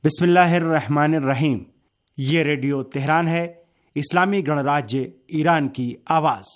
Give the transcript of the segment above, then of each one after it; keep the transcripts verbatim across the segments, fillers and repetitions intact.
बिस्मिल्लाहिर्रहमानिर्रहीम। ये radio Tehran है, इस्लामी गणराज्य ईरान की आवाज़।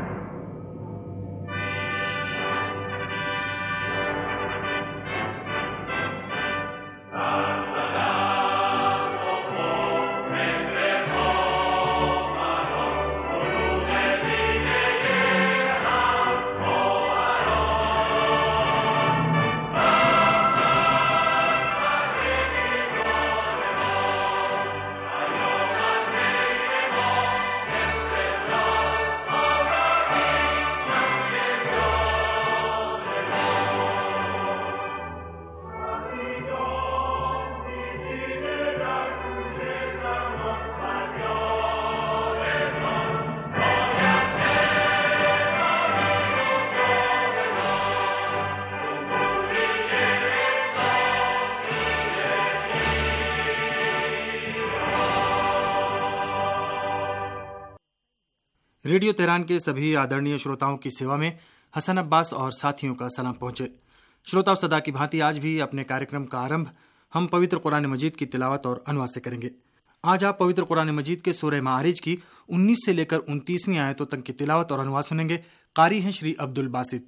रेडियो तेहरान के सभी आदरणीय श्रोताओं की सेवा में हसन अब्बास और साथियों का सलाम पहुंचे। श्रोताओं, सदा की भांति आज भी अपने कार्यक्रम का आरंभ हम पवित्र कुरान मजीद की तिलावत और अनुवाद से करेंगे। आज आप पवित्र कुरान मजीद के सूरह मारिज की उन्नीस से लेकर उनतीसवीं आयतों तक की तिलावत और अनुवाद सुनेंगे। कारी हैं श्री अब्दुल बासित।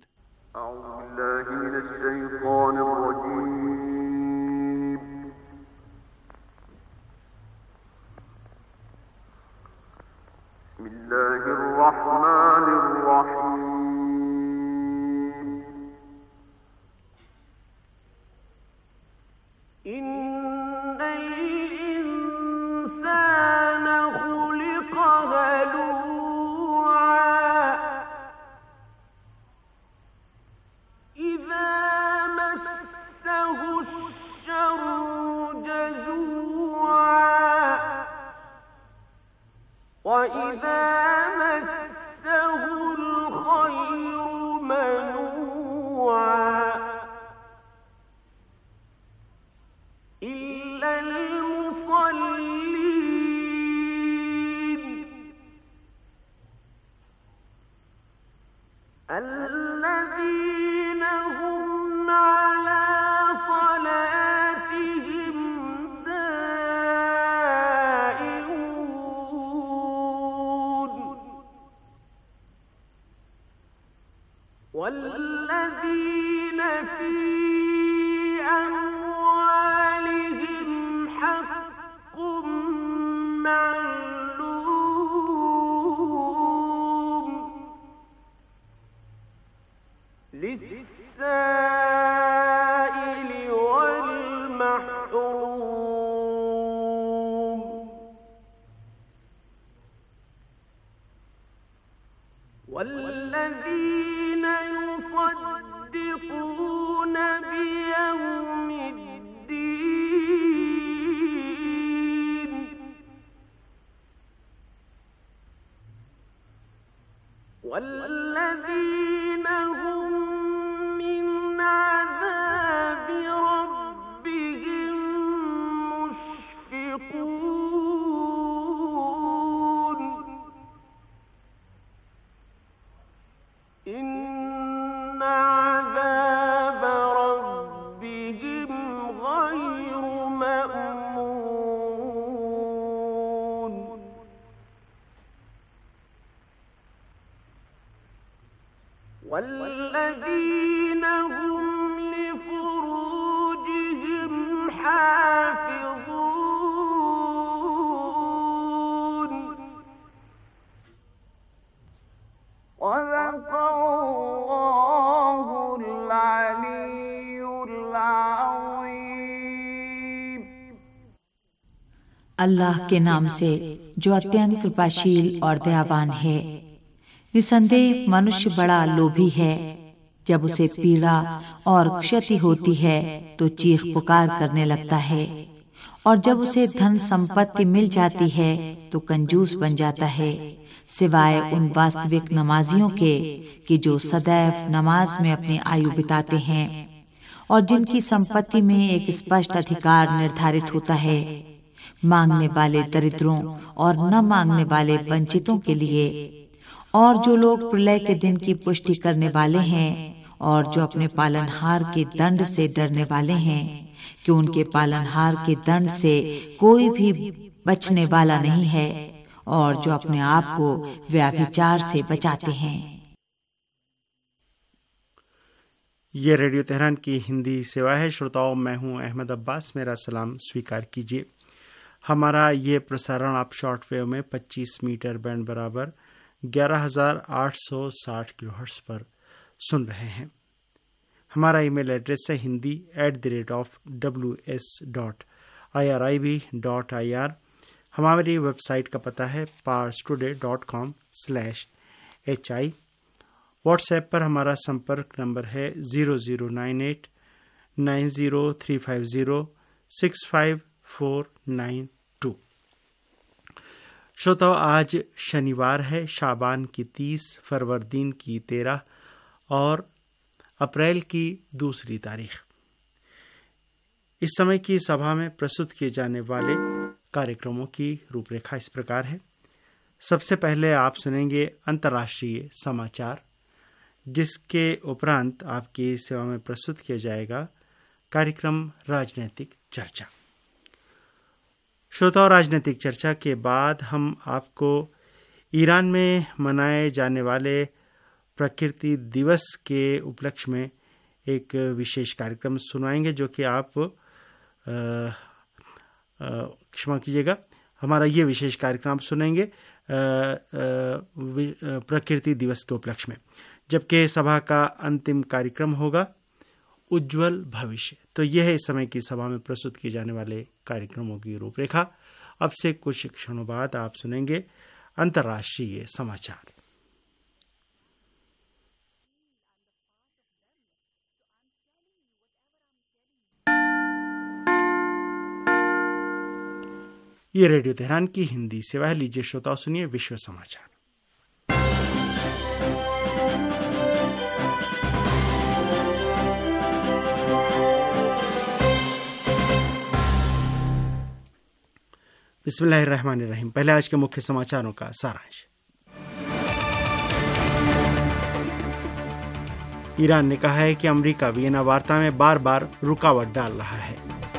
والذين هم لفروجهم حافظون صدق الله العلي العظيم। अल्लाह के नाम से जो अत्यंत कृपाशील और दयावान है। निसंदेह मनुष्य बड़ा लोभी है। जब उसे पीड़ा और क्षति होती है तो चीख पुकार करने लगता है, और जब उसे धन संपत्ति मिल जाती है तो कंजूस बन जाता है, सिवाय उन वास्तविक नमाजियों के कि जो सदैव नमाज में अपनी आयु बिताते हैं और जिनकी संपत्ति में एक स्पष्ट अधिकार निर्धारित होता है। मांगने वाले दरिद्रों और न मांगने वाले वंचितों के लिए, और जो लोग प्रलय के दिन की पुष्टि करने वाले हैं और जो अपने पालनहार के दंड से डरने वाले हैं, कि उनके पालनहार के दंड से कोई भी बचने वाला नहीं है और जो अपने आप को व्यभिचार से बचाते हैं। ये रेडियो तेहरान की हिंदी सेवा है। श्रोताओं, मैं हूं अहमद अब्बास, मेरा सलाम स्वीकार कीजिए। हमारा ये प्रसारण आप शॉर्ट वेव में पच्चीस मीटर बैंड बराबर ग्यारह हजार आठ सौ साठ किलोहर्ट्ज पर सुन रहे हैं। हमारा ईमेल एड्रेस है Hindi at the rate of W S dot I R I B dot I R. हमारी वेबसाइट का पता है Pars Today dot com slash H I. WhatsApp पर हमारा संपर्क नंबर है zero zero nine eight nine zero three five zero six five four nine two. श्रोताओ, आज शनिवार है, शाबान की तीस, फरवरदीन की तेरह और अप्रैल की दूसरी तारीख। इस समय की सभा में प्रस्तुत किए जाने वाले कार्यक्रमों की रूपरेखा इस प्रकार है। सबसे पहले आप सुनेंगे अंतर्राष्ट्रीय समाचार, जिसके उपरांत आपकी सेवा में प्रस्तुत किया जाएगा कार्यक्रम राजनीतिक चर्चा। श्रोताओं, राजनीतिक चर्चा के बाद हम आपको ईरान में मनाए जाने वाले प्रकृति दिवस के उपलक्ष्य में एक विशेष कार्यक्रम सुनाएंगे, जो कि आप क्षमा कीजिएगा हमारा ये विशेष कार्यक्रम सुनेंगे प्रकृति दिवस के उपलक्ष्य में, जबकि सभा का अंतिम कार्यक्रम होगा उज्जवल भविष्य। तो यह है इस समय की सभा में प्रस्तुत किए जाने वाले कार्यक्रमों की रूपरेखा। अब से कुछ क्षणों बाद आप सुनेंगे अंतर्राष्ट्रीय समाचार। ये रेडियो तेहरान की हिंदी सेवा है। लीजिए श्रोताओं, सुनिए विश्व समाचार। बिस्मिल्लाहिर्रहमानिर्रहीम। पहले आज के मुख्य समाचारों का सारांश। ईरान ने कहा है कि अमेरिका वियना वार्ता में बार बार रुकावट डाल रहा है।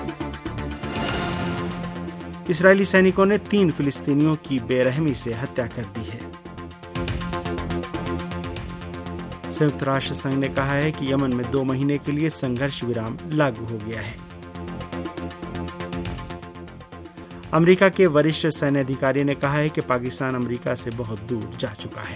इस्राएली सैनिकों ने तीन फिलिस्तीनियों की बेरहमी से हत्या कर दी है। संयुक्त राष्ट्र संघ ने कहा है कि यमन में दो महीने के लिए संघर्ष विराम लागू हो गया है। अमेरिका के वरिष्ठ सैन्य अधिकारी ने कहा है कि पाकिस्तान अमेरिका से बहुत दूर जा चुका है।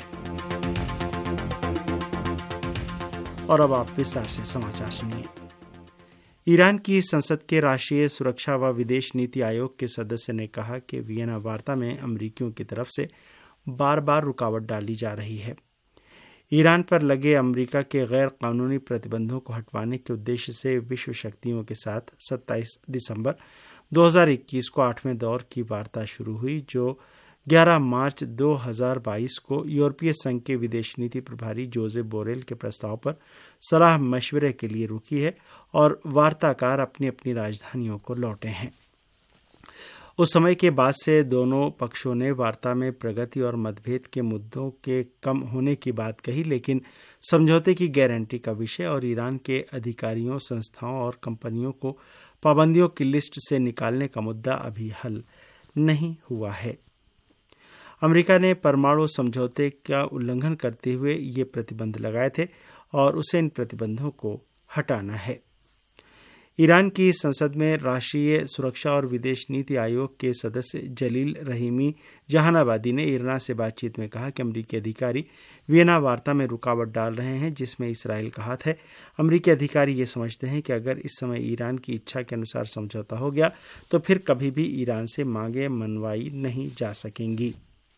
और अब आप विस्तार से समाचार सुनिए। ईरान की संसद के राष्ट्रीय सुरक्षा व विदेश नीति आयोग के सदस्य ने कहा कि वियना वार्ता में अमेरिकियों की तरफ से बार बार रुकावट डाली जा रही है। ईरान पर लगे अमेरिका के गैर कानूनी प्रतिबंधों को हटवाने के उद्देश्य से विश्व शक्तियों के साथ सत्ताईस दिसंबर दो हज़ार इक्कीस को आठवें दौर की वार्ता शुरू हुई, जो ग्यारह मार्च दो हज़ार बाईस को यूरोपीय संघ के विदेश नीति प्रभारी जोसेफ बोरेल के प्रस्ताव पर सलाह मशवरे के लिए रुकी है और वार्ताकार अपनी अपनी राजधानियों को लौटे हैं। उस समय के बाद से दोनों पक्षों ने वार्ता में प्रगति और मतभेद के मुद्दों के कम होने की बात कही, लेकिन समझौते की गारंटी का विषय और ईरान के अधिकारियों, संस्थाओं और कंपनियों को पाबंदियों की लिस्ट से निकालने का मुद्दा अभी हल नहीं हुआ है। अमेरिका ने परमाणु समझौते का उल्लंघन करते हुए ये प्रतिबंध लगाए थे और उसे इन प्रतिबंधों को हटाना है। ईरान की संसद में राष्ट्रीय सुरक्षा और विदेश नीति आयोग के सदस्य जलील रहीमी जहानाबादी ने ईरान से बातचीत में कहा कि अमेरिकी अधिकारी वियना वार्ता में रुकावट डाल रहे हैं, जिसमें इसराइल का हाथ है। अमेरिकी अधिकारी ये समझते हैं कि अगर इस समय ईरान की इच्छा के अनुसार समझौता हो गया तो फिर कभी भी ईरान से मांगे मनवाई नहीं जा सकेंगी।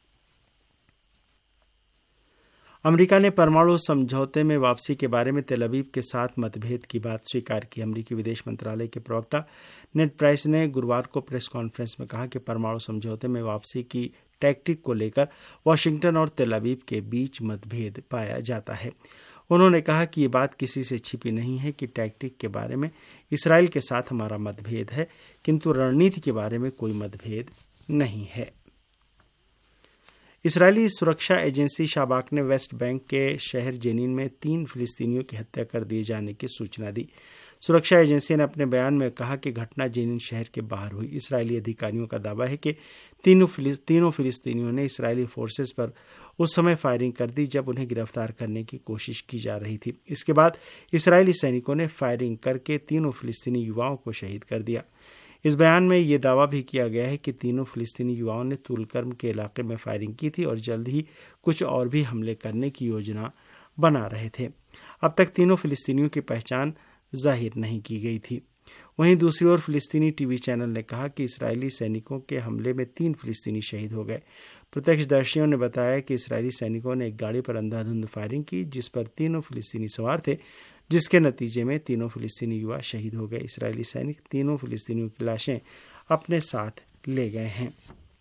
अमेरिका ने परमाणु समझौते में वापसी के बारे में तेल अवीव के साथ मतभेद की बात स्वीकार की। अमेरिकी विदेश मंत्रालय के प्रवक्ता नेड प्राइस ने गुरुवार को प्रेस कॉन्फ्रेंस में कहा कि परमाणु समझौते में वापसी की टैक्टिक को लेकर वाशिंगटन और तेल अवीव के बीच मतभेद पाया जाता है। उन्होंने कहा कि ये बात किसी से छिपी नहीं है कि टैक्टिक के बारे में इसराइल के साथ हमारा मतभेद है, किंतु रणनीति के बारे में कोई मतभेद नहीं है। इस्राएली सुरक्षा एजेंसी शाबाक ने वेस्ट बैंक के शहर जेनिन में तीन फिलिस्तीनियों की हत्या कर दिए जाने की सूचना दी। सुरक्षा एजेंसी ने अपने बयान में कहा कि घटना जेनिन शहर के बाहर हुई। इस्राएली अधिकारियों का दावा है कि तीनों फिलिस, तीनों फिलिस्तीनियों ने इस्राएली फोर्सेस पर उस समय फायरिंग कर दी जब उन्हें गिरफ्तार करने की कोशिश की जा रही थी। इसके बाद इस्राएली सैनिकों ने फायरिंग करके तीनों फिलिस्तीनी युवाओं को शहीद कर दिया। इस बयान में यह दावा भी किया गया है कि तीनों फिलिस्तीनी युवाओं ने तुलकर्म के इलाके में फायरिंग की थी और जल्द ही कुछ और भी हमले करने की योजना बना रहे थे। अब तक तीनों फिलिस्तीनियों की पहचान जाहिर नहीं की गई थी। वहीं दूसरी ओर फिलिस्तीनी टीवी चैनल ने कहा कि इस्राएली सैनिकों के हमले में तीन फिलिस्तीनी शहीद हो गए। प्रत्यक्षदर्शियों ने बताया कि इस्राएली सैनिकों ने एक गाड़ी पर अंधाधुंध फायरिंग की जिस पर तीनों फिलिस्तीनी सवार थे, जिसके नतीजे में तीनों फिलिस्तीनी युवा शहीद हो गए। इस्राएली सैनिक तीनों फिलिस्तीनियों की लाशें अपने साथ ले गए हैं।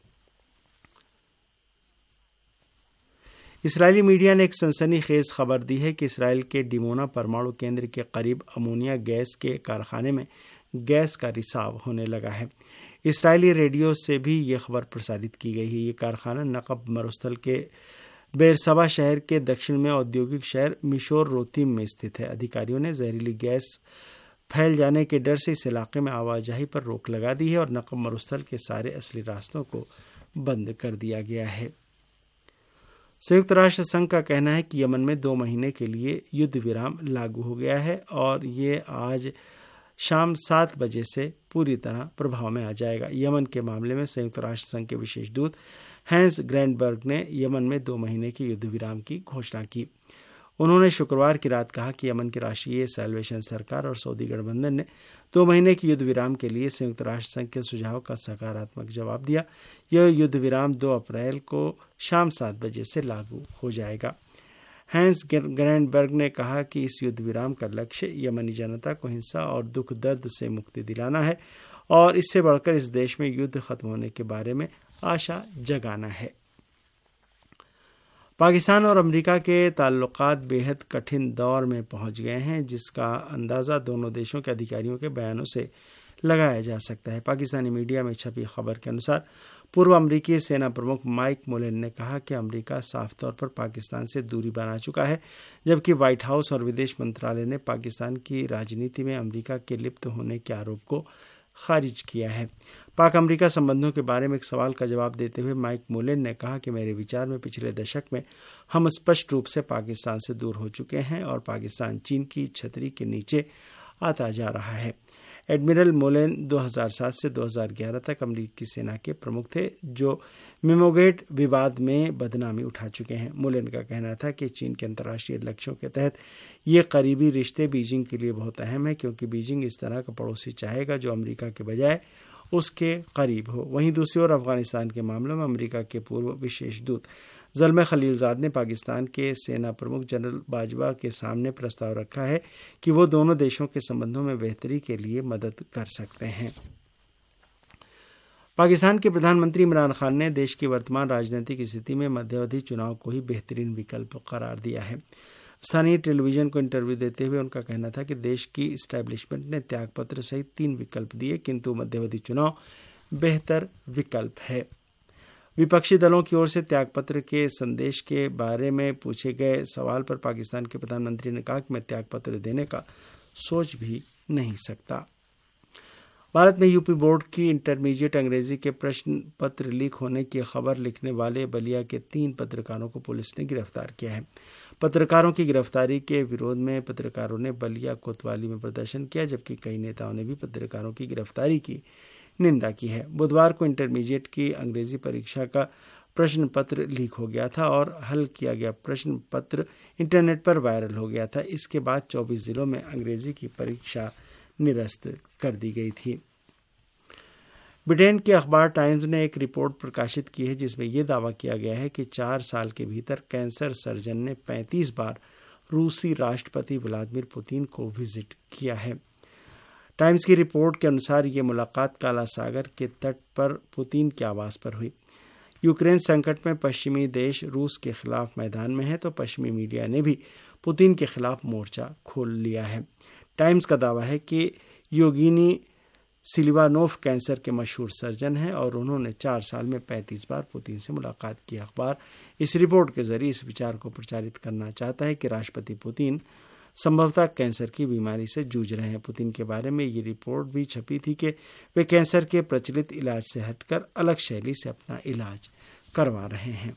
इस्राएली मीडिया ने एक सनसनीखेज खबर दी है कि इसराइल के डिमोना परमाणु केंद्र के करीब अमोनिया गैस के कारखाने में गैस का रिसाव होने लगा है। इस्राएली रेडियो से भी ये खबर प्रसारित की गई है। ये कारखाना नकब मरुस्थल के बेरसबा शहर के दक्षिण में औद्योगिक शहर मिशोर रोतीम में स्थित है। अधिकारियों ने जहरीली गैस फैल जाने के डर से इस इलाके में आवाजाही पर रोक लगा दी है और नकब मरुस्थल के सारे असली रास्तों को बंद कर दिया गया है। संयुक्त राष्ट्र संघ का कहना है कि यमन में दो महीने के लिए युद्ध विराम लागू हो गया है और ये आज शाम सात बजे से पूरी तरह प्रभाव में आ जाएगा। यमन के मामले में संयुक्त राष्ट्र संघ के विशेष दूत हैंस ग्रैंडबर्ग ने यमन में दो महीने के युद्ध विराम की घोषणा की। उन्होंने शुक्रवार की रात कहा कि यमन की राष्ट्रीय सैल्वेशन सरकार और सऊदी गठबंधन ने दो महीने के युद्ध विराम के लिए संयुक्त राष्ट्र संघ के सुझाव का सकारात्मक जवाब दिया। यह युद्ध विराम दो अप्रैल को शाम सात बजे से लागू हो जाएगा। हैंस ग्रैंडबर्ग ने कहा कि इस युद्ध विराम का लक्ष्य यमनी जनता को हिंसा और दुख दर्द से मुक्ति दिलाना है और इससे बढ़कर इस देश में युद्ध खत्म होने के बारे में आशा जगाना है। पाकिस्तान और अमेरिका के ताल्लुकात बेहद कठिन दौर में पहुंच गए हैं, जिसका अंदाज़ा दोनों देशों के अधिकारियों के बयानों से लगाया जा सकता है। पाकिस्तानी मीडिया में छपी खबर के अनुसार पूर्व अमेरिकी सेना प्रमुख माइक मुलेन ने कहा कि अमेरिका साफ तौर पर पाकिस्तान से दूरी बना चुका है, जबकि व्हाइट हाउस और विदेश मंत्रालय ने पाकिस्तान की राजनीति में अमेरिका के लिप्त होने के आरोप को खारिज किया है। पाक अमेरिका संबंधों के बारे में एक सवाल का जवाब देते हुए माइक मुलेन ने कहा कि मेरे विचार में पिछले दशक में हम स्पष्ट रूप से पाकिस्तान से दूर हो चुके हैं और पाकिस्तान चीन की छतरी के नीचे आता जा रहा है। एडमिरल मोलेन दो हज़ार सात से दो हज़ार ग्यारह तक अमेरिकी सेना के प्रमुख थे, जो मेमोगेट विवाद में बदनामी उठा चुके हैं। मोलेन का कहना था कि चीन के अंतर्राष्ट्रीय लक्ष्यों के तहत ये करीबी रिश्ते बीजिंग के लिए बहुत अहम है, क्योंकि बीजिंग इस तरह का पड़ोसी चाहेगा जो अमेरिका के बजाय उसके करीब हो। वहीं दूसरी ओर अफगानिस्तान के मामलों में अमेरिका के पूर्व विशेष दूत ज़ल्मे खलीलजाद ने पाकिस्तान के सेना प्रमुख जनरल बाजवा के सामने प्रस्ताव रखा है कि वो दोनों देशों के संबंधों में बेहतरी के लिए मदद कर सकते हैं। पाकिस्तान के प्रधानमंत्री इमरान खान ने देश की वर्तमान राजनीतिक स्थिति में मध्यावधि चुनाव को ही बेहतरीन विकल्प करार दिया है। स्थानीय टेलीविजन को इंटरव्यू देते हुए उनका कहना था कि देश की इस्टेब्लिशमेंट ने त्यागपत्र सहित तीन विकल्प दिए, किंतु मध्यावधि चुनाव बेहतर विकल्प है। विपक्षी दलों की ओर से त्यागपत्र के संदेश के बारे में पूछे गए सवाल पर पाकिस्तान के प्रधानमंत्री ने कहा कि मैं त्यागपत्र देने का सोच भी नहीं सकता। भारत में यूपी बोर्ड की इंटरमीडिएट अंग्रेजी के प्रश्न पत्र लीक होने की खबर लिखने वाले बलिया के तीन पत्रकारों को पुलिस ने गिरफ्तार किया है। पत्रकारों की गिरफ्तारी के विरोध में पत्रकारों ने बलिया कोतवाली में प्रदर्शन किया, जबकि कई नेताओं ने भी पत्रकारों की गिरफ्तारी की निंदा की है। बुधवार को इंटरमीडिएट की अंग्रेजी परीक्षा का प्रश्न पत्र लीक हो गया था और हल किया गया प्रश्न पत्र इंटरनेट पर वायरल हो गया था। इसके बाद चौबीस जिलों में अंग्रेजी की परीक्षा निरस्त कर दी गई थी। ब्रिटेन के अखबार टाइम्स ने एक रिपोर्ट प्रकाशित की है जिसमें यह दावा किया गया है कि चार साल के भीतर कैंसर सर्जन ने पैंतीस बार रूसी राष्ट्रपति व्लादिमीर पुतिन को विजिट किया है। टाइम्स की रिपोर्ट के अनुसार ये मुलाकात काला सागर के तट पर पुतिन के आवास पर हुई। यूक्रेन संकट में पश्चिमी देश रूस के खिलाफ मैदान में है, तो पश्चिमी मीडिया ने भी पुतिन के खिलाफ मोर्चा खोल लिया है। टाइम्स का दावा है कि योगिनी सिलिवानोव कैंसर के मशहूर सर्जन हैं और उन्होंने चार साल में पैंतीस बार पुतिन से मुलाकात की। अखबार इस रिपोर्ट के जरिए इस विचार को प्रचारित करना चाहता है कि राष्ट्रपति पुतिन संभवतः कैंसर की बीमारी से जूझ रहे हैं। पुतिन के बारे में ये रिपोर्ट भी छपी थी कि वे कैंसर के प्रचलित इलाज से हटकर अलग शैली से अपना इलाज करवा रहे हैं।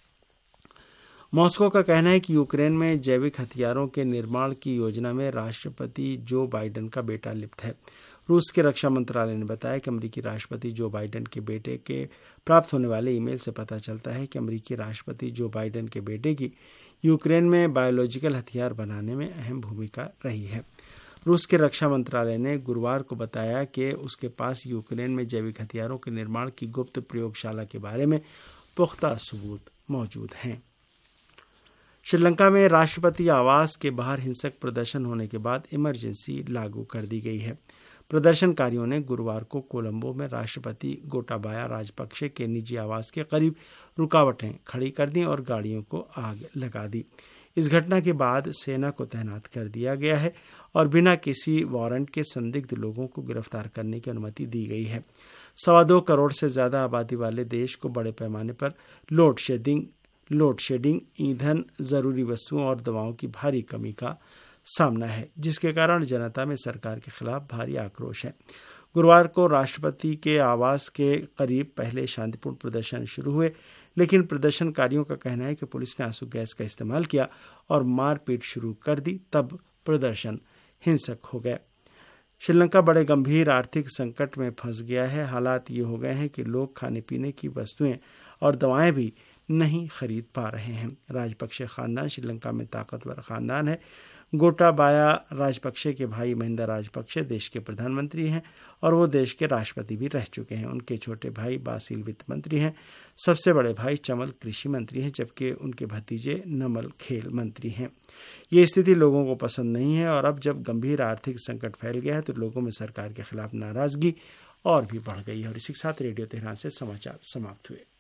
मॉस्को का कहना है कि यूक्रेन में जैविक हथियारों के निर्माण की योजना में राष्ट्रपति जो बाइडेन का बेटा लिप्त है। रूस के रक्षा मंत्रालय ने बताया कि अमेरिकी राष्ट्रपति जो बाइडेन के बेटे के प्राप्त होने वाले ईमेल से पता चलता है कि अमेरिकी राष्ट्रपति जो बाइडेन के बेटे की यूक्रेन में बायोलॉजिकल हथियार बनाने में अहम भूमिका रही है। रूस के रक्षा मंत्रालय ने गुरुवार को बताया कि उसके पास यूक्रेन में जैविक हथियारों के निर्माण की गुप्त प्रयोगशाला के बारे में पुख्ता सबूत मौजूद हैं। श्रीलंका में राष्ट्रपति आवास के बाहर हिंसक प्रदर्शन होने के बाद इमरजेंसी लागू कर दी गई है। प्रदर्शनकारियों ने गुरुवार को कोलंबो में राष्ट्रपति गोटाबाया राजपक्षे के निजी आवास के करीब रुकावटें खड़ी कर दी और गाड़ियों को आग लगा दी। इस घटना के बाद सेना को तैनात कर दिया गया है और बिना किसी वारंट के संदिग्ध लोगों को गिरफ्तार करने की अनुमति दी गई है। सवा दो करोड़ से ज्यादा आबादी वाले देश को बड़े पैमाने पर लोड शेडिंग लोड शेडिंग ईंधन, जरूरी वस्तुओं और दवाओं की भारी कमी का सामना है, जिसके कारण जनता में सरकार के खिलाफ भारी आक्रोश है। गुरुवार को राष्ट्रपति के आवास के करीब पहले शांतिपूर्ण प्रदर्शन शुरू हुए, लेकिन प्रदर्शनकारियों का कहना है कि पुलिस ने आंसू गैस का इस्तेमाल किया और मारपीट शुरू कर दी, तब प्रदर्शन हिंसक हो गए। श्रीलंका बड़े गंभीर आर्थिक संकट में फंस गया है। हालात ये हो गए हैं कि लोग खाने पीने की वस्तुएं और दवाएं भी नहीं खरीद पा रहे हैं। राजपक्षे खानदान श्रीलंका में ताकतवर खानदान है। गोटाबाया राजपक्षे के भाई महिंदा राजपक्षे देश के प्रधानमंत्री हैं और वो देश के राष्ट्रपति भी रह चुके हैं। उनके छोटे भाई बासिल वित्त मंत्री हैं। सबसे बड़े भाई चमल कृषि मंत्री हैं, जबकि उनके भतीजे नमल खेल मंत्री हैं। ये स्थिति लोगों को पसंद नहीं है और अब जब गंभीर आर्थिक संकट फैल गया है तो लोगों में सरकार के खिलाफ नाराजगी और भी बढ़ गई है। और इसी के साथ रेडियो तेहरान से समाचार समाप्त हुए।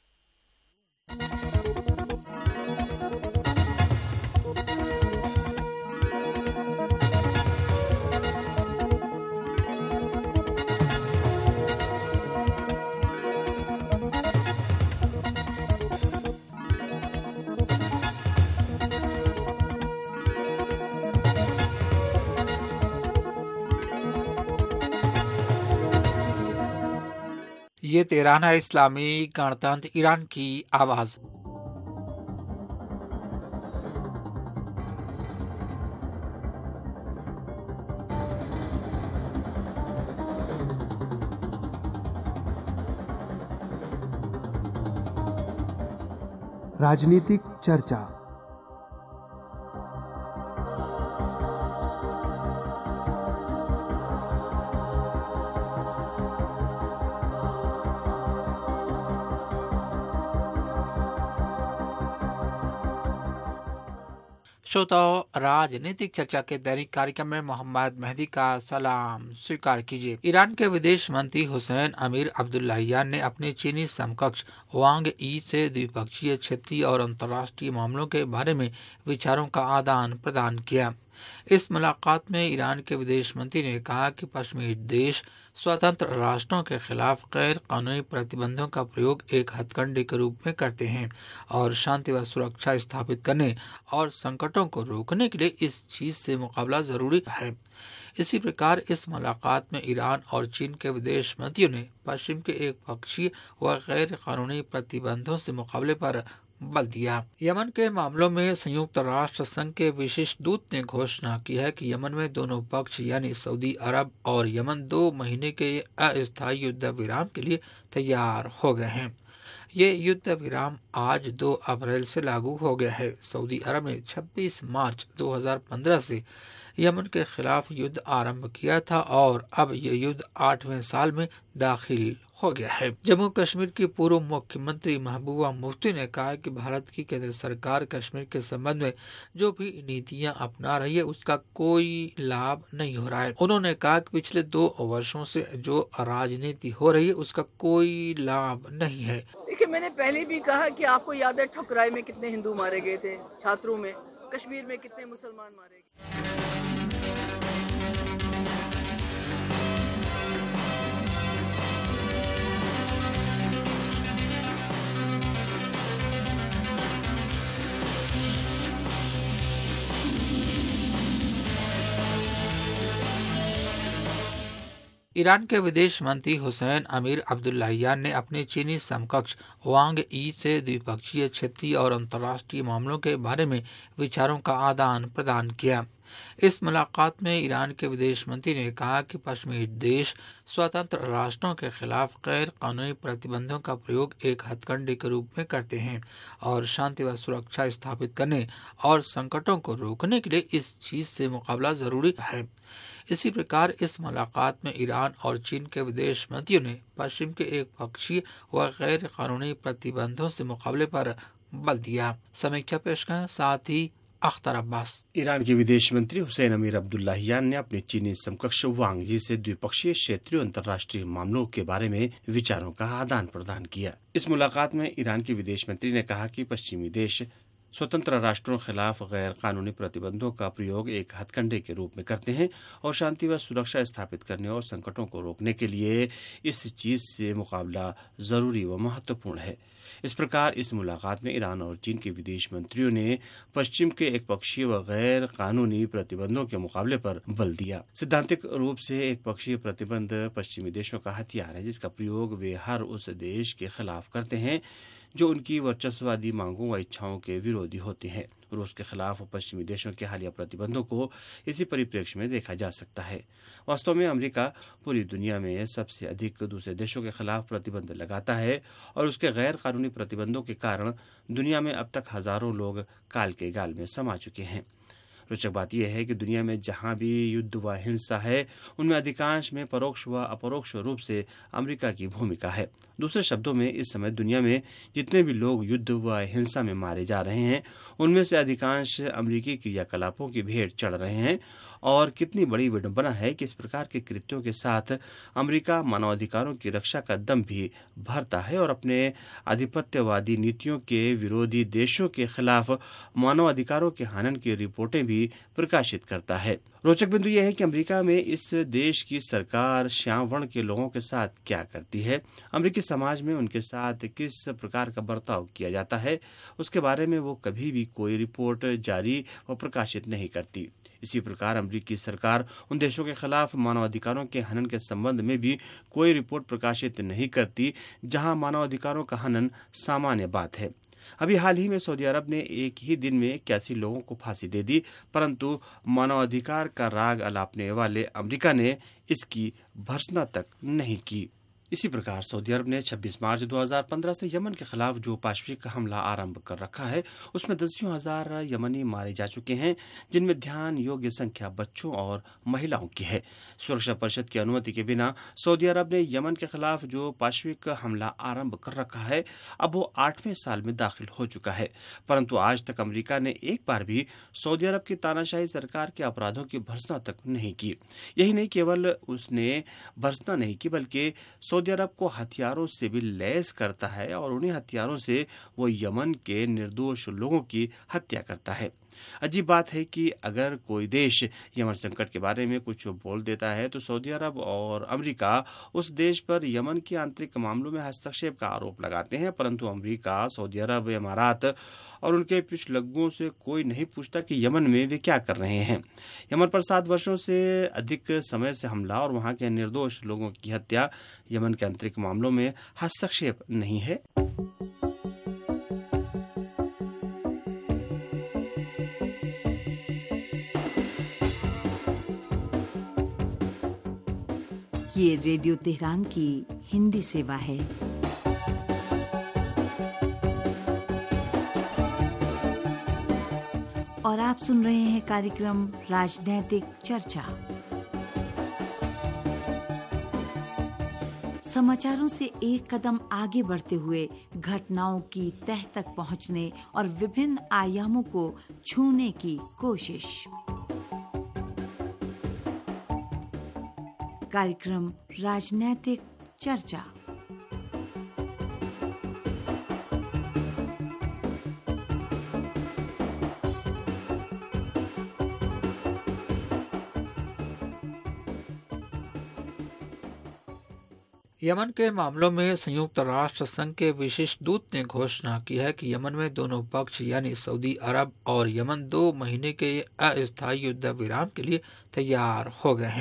ये तेहरान है, इस्लामी गणतंत्र ईरान की आवाज। राजनीतिक चर्चा। श्रोताओ, राजनीतिक चर्चा के दैनिक कार्यक्रम में मोहम्मद मेहदी का सलाम स्वीकार कीजिए। ईरान के विदेश मंत्री हुसैन अमीर अब्दुल्लाहियान ने अपने चीनी समकक्ष वांग ई से द्विपक्षीय, क्षेत्रीय और अंतर्राष्ट्रीय मामलों के बारे में विचारों का आदान प्रदान किया। इस मुलाकात में ईरान के विदेश मंत्री ने कहा कि पश्चिमी देश स्वतंत्र राष्ट्रों के खिलाफ गैर कानूनी प्रतिबंधों का प्रयोग एक हथकंडे के रूप में करते हैं और शांति व सुरक्षा स्थापित करने और संकटों को रोकने के लिए इस चीज से मुकाबला जरूरी है। इसी प्रकार इस मुलाकात में ईरान और चीन के विदेश मंत्रियों ने पश्चिम के एक पक्षीय व गैर कानूनी प्रतिबंधों से मुकाबले पर बल दिया। यमन के मामलों में संयुक्त राष्ट्र संघ के विशेष दूत ने घोषणा की है कि यमन में दोनों पक्ष यानी सऊदी अरब और यमन दो महीने के अस्थायी युद्ध विराम के लिए तैयार हो गए हैं। ये युद्ध विराम आज दो अप्रैल से लागू हो गया है। सऊदी अरब ने छब्बीस मार्च दो हज़ार पंद्रह से यमन के खिलाफ युद्ध आरंभ किया था और अब ये युद्ध आठवें साल में दाखिल हो गया है। जम्मू कश्मीर की पूर्व मुख्यमंत्री महबूबा मुफ्ती ने कहा कि भारत की केंद्र सरकार कश्मीर के संबंध में जो भी नीतियां अपना रही है उसका कोई लाभ नहीं हो रहा है। उन्होंने कहा कि पिछले दो वर्षों से जो राजनीति हो रही है उसका कोई लाभ नहीं है। देखिए, मैंने पहले भी कहा कि आपको याद है ठकुराई में कितने हिंदू मारे गए थे, छात्रों में, कश्मीर में कितने मुसलमान मारे गए। ईरान के विदेश मंत्री हुसैन अमीर अब्दुल्लाहियान ने अपने चीनी समकक्ष वांग यी से द्विपक्षीय, क्षेत्रीय और अंतर्राष्ट्रीय मामलों के बारे में विचारों का आदान प्रदान किया। इस मुलाकात में ईरान के विदेश मंत्री ने कहा कि पश्चिमी देश स्वतंत्र राष्ट्रों के खिलाफ गैर कानूनी प्रतिबंधों का प्रयोग एक हथकंडे के रूप में करते हैं और शांति व सुरक्षा स्थापित करने और संकटों को रोकने के लिए इस चीज से मुकाबला जरूरी है। इसी प्रकार इस मुलाकात में ईरान और चीन के विदेश मंत्रियों ने पश्चिम के एक पक्षीय व गैर कानूनी प्रतिबंधों से मुकाबले पर बल दिया। समीक्षा पेश करें, साथ ही अख्तर अब्बास। ईरान के विदेश मंत्री हुसैन अमीर अब्दुल्लाहियान ने अपने चीनी समकक्ष वांग यी से द्विपक्षीय, क्षेत्रीय और अंतर्राष्ट्रीय मामलों के बारे में विचारों का आदान प्रदान किया। इस मुलाकात में ईरान के विदेश मंत्री ने कहा कि पश्चिमी देश स्वतंत्र राष्ट्रों के खिलाफ गैर कानूनी प्रतिबंधों का प्रयोग एक हथकंडे के रूप में करते हैं और शांति व सुरक्षा स्थापित करने और संकटों को रोकने के लिए इस चीज से मुकाबला जरूरी व महत्वपूर्ण है। इस प्रकार इस मुलाकात में ईरान और चीन के विदेश मंत्रियों ने पश्चिम के एक पक्षीय व गैर कानूनी प्रतिबंधों के मुकाबले पर बल दिया। सिद्धांतिक रूप से एक पक्षीय प्रतिबंध पश्चिमी देशों का हथियार है, जिसका प्रयोग वे हर उस देश के खिलाफ करते हैं जो उनकी वर्चस्ववादी मांगों व इच्छाओं के विरोधी होते हैं। रूस के खिलाफ पश्चिमी देशों के हालिया प्रतिबंधों को इसी परिप्रेक्ष्य में देखा जा सकता है। वास्तव में अमेरिका पूरी दुनिया में सबसे अधिक दूसरे देशों के खिलाफ प्रतिबंध लगाता है और उसके गैर कानूनी प्रतिबंधों के कारण दुनिया में अब तक हजारों लोग काल के गाल में समा चुके हैं। रोचक बात यह है कि दुनिया में जहां भी युद्ध व हिंसा है, उनमें अधिकांश में परोक्ष व अपरोक्ष रूप से अमेरिका की भूमिका है। दूसरे शब्दों में, इस समय दुनिया में जितने भी लोग युद्ध व हिंसा में मारे जा रहे हैं, उनमें से अधिकांश अमेरिकी क्रियाकलापों की भेंट चढ़ रहे हैं। और कितनी बड़ी विडंबना है कि इस प्रकार के कृत्यों के साथ अमेरिका मानवाधिकारों की रक्षा का दम भी भरता है और अपने आधिपत्यवादी नीतियों के विरोधी देशों के खिलाफ मानवाधिकारों के हनन की रिपोर्टें भी प्रकाशित करता है। रोचक बिंदु यह है कि अमेरिका में इस देश की सरकार श्याम वर्ण के लोगों के साथ क्या करती है, अमेरिकी समाज में उनके साथ किस प्रकार का बर्ताव किया जाता है, उसके बारे में वो कभी भी कोई रिपोर्ट जारी व प्रकाशित नहीं करती। इसी प्रकार अमेरिकी सरकार उन देशों के खिलाफ मानवाधिकारों के हनन के संबंध में भी कोई रिपोर्ट प्रकाशित नहीं करती जहां मानवाधिकारों का हनन सामान्य बात है। अभी हाल ही में सऊदी अरब ने एक ही दिन में इक्यासी लोगों को फांसी दे दी, परंतु मानवाधिकार का राग अलापने वाले अमेरिका ने इसकी भर्त्सना तक नहीं की। इसी प्रकार सऊदी अरब ने छब्बीस मार्च दो हज़ार पंद्रह से यमन के खिलाफ जो पाशविक हमला आरंभ कर रखा है, उसमें दसियों हजार यमनी मारे जा चुके हैं, जिनमें ध्यान योग्य संख्या बच्चों और महिलाओं की है। सुरक्षा परिषद की अनुमति के बिना सऊदी अरब ने यमन के खिलाफ जो पाशविक हमला आरंभ कर रखा है, अब वो आठवें साल में दाखिल हो चुका है, परंतु आज तक अमेरिका ने एक बार भी सऊदी अरब की तानाशाही सरकार के अपराधों की भर्त्सना तक नहीं की। यही नहीं, केवल उसने भर्त्सना नहीं की बल्कि सऊदी अरब को हथियारों से भी लैस करता है और उन्हीं हथियारों से वो यमन के निर्दोष लोगों की हत्या करता है। अजीब बात है कि अगर कोई देश यमन संकट के बारे में कुछ बोल देता है तो सऊदी अरब और अमेरिका उस देश पर यमन के आंतरिक मामलों में हस्तक्षेप का आरोप लगाते हैं, परंतु अमेरिका, सऊदी अरब, इमारात और उनके पिछलग्गुओं से कोई नहीं पूछता कि यमन में वे क्या कर रहे हैं। यमन पर सात वर्षों से अधिक समय से हमला और वहां के निर्दोष लोगों की हत्या यमन के आंतरिक मामलों में हस्तक्षेप नहीं है। ये रेडियो तेहरान की हिंदी सेवा है। और आप सुन रहे हैं कार्यक्रम राजनैतिक चर्चा। समाचारों से एक कदम आगे बढ़ते हुए घटनाओं की तह तक पहुंचने और विभिन्न आयामों को छूने की कोशिश। कार्यक्रम राजनैतिक चर्चा। यमन के मामलों में संयुक्त राष्ट्र संघ के विशेष दूत ने घोषणा की है कि यमन में दोनों पक्ष यानी सऊदी अरब और यमन दो महीने के अस्थायी युद्ध विराम के लिए तैयार हो गए हैं।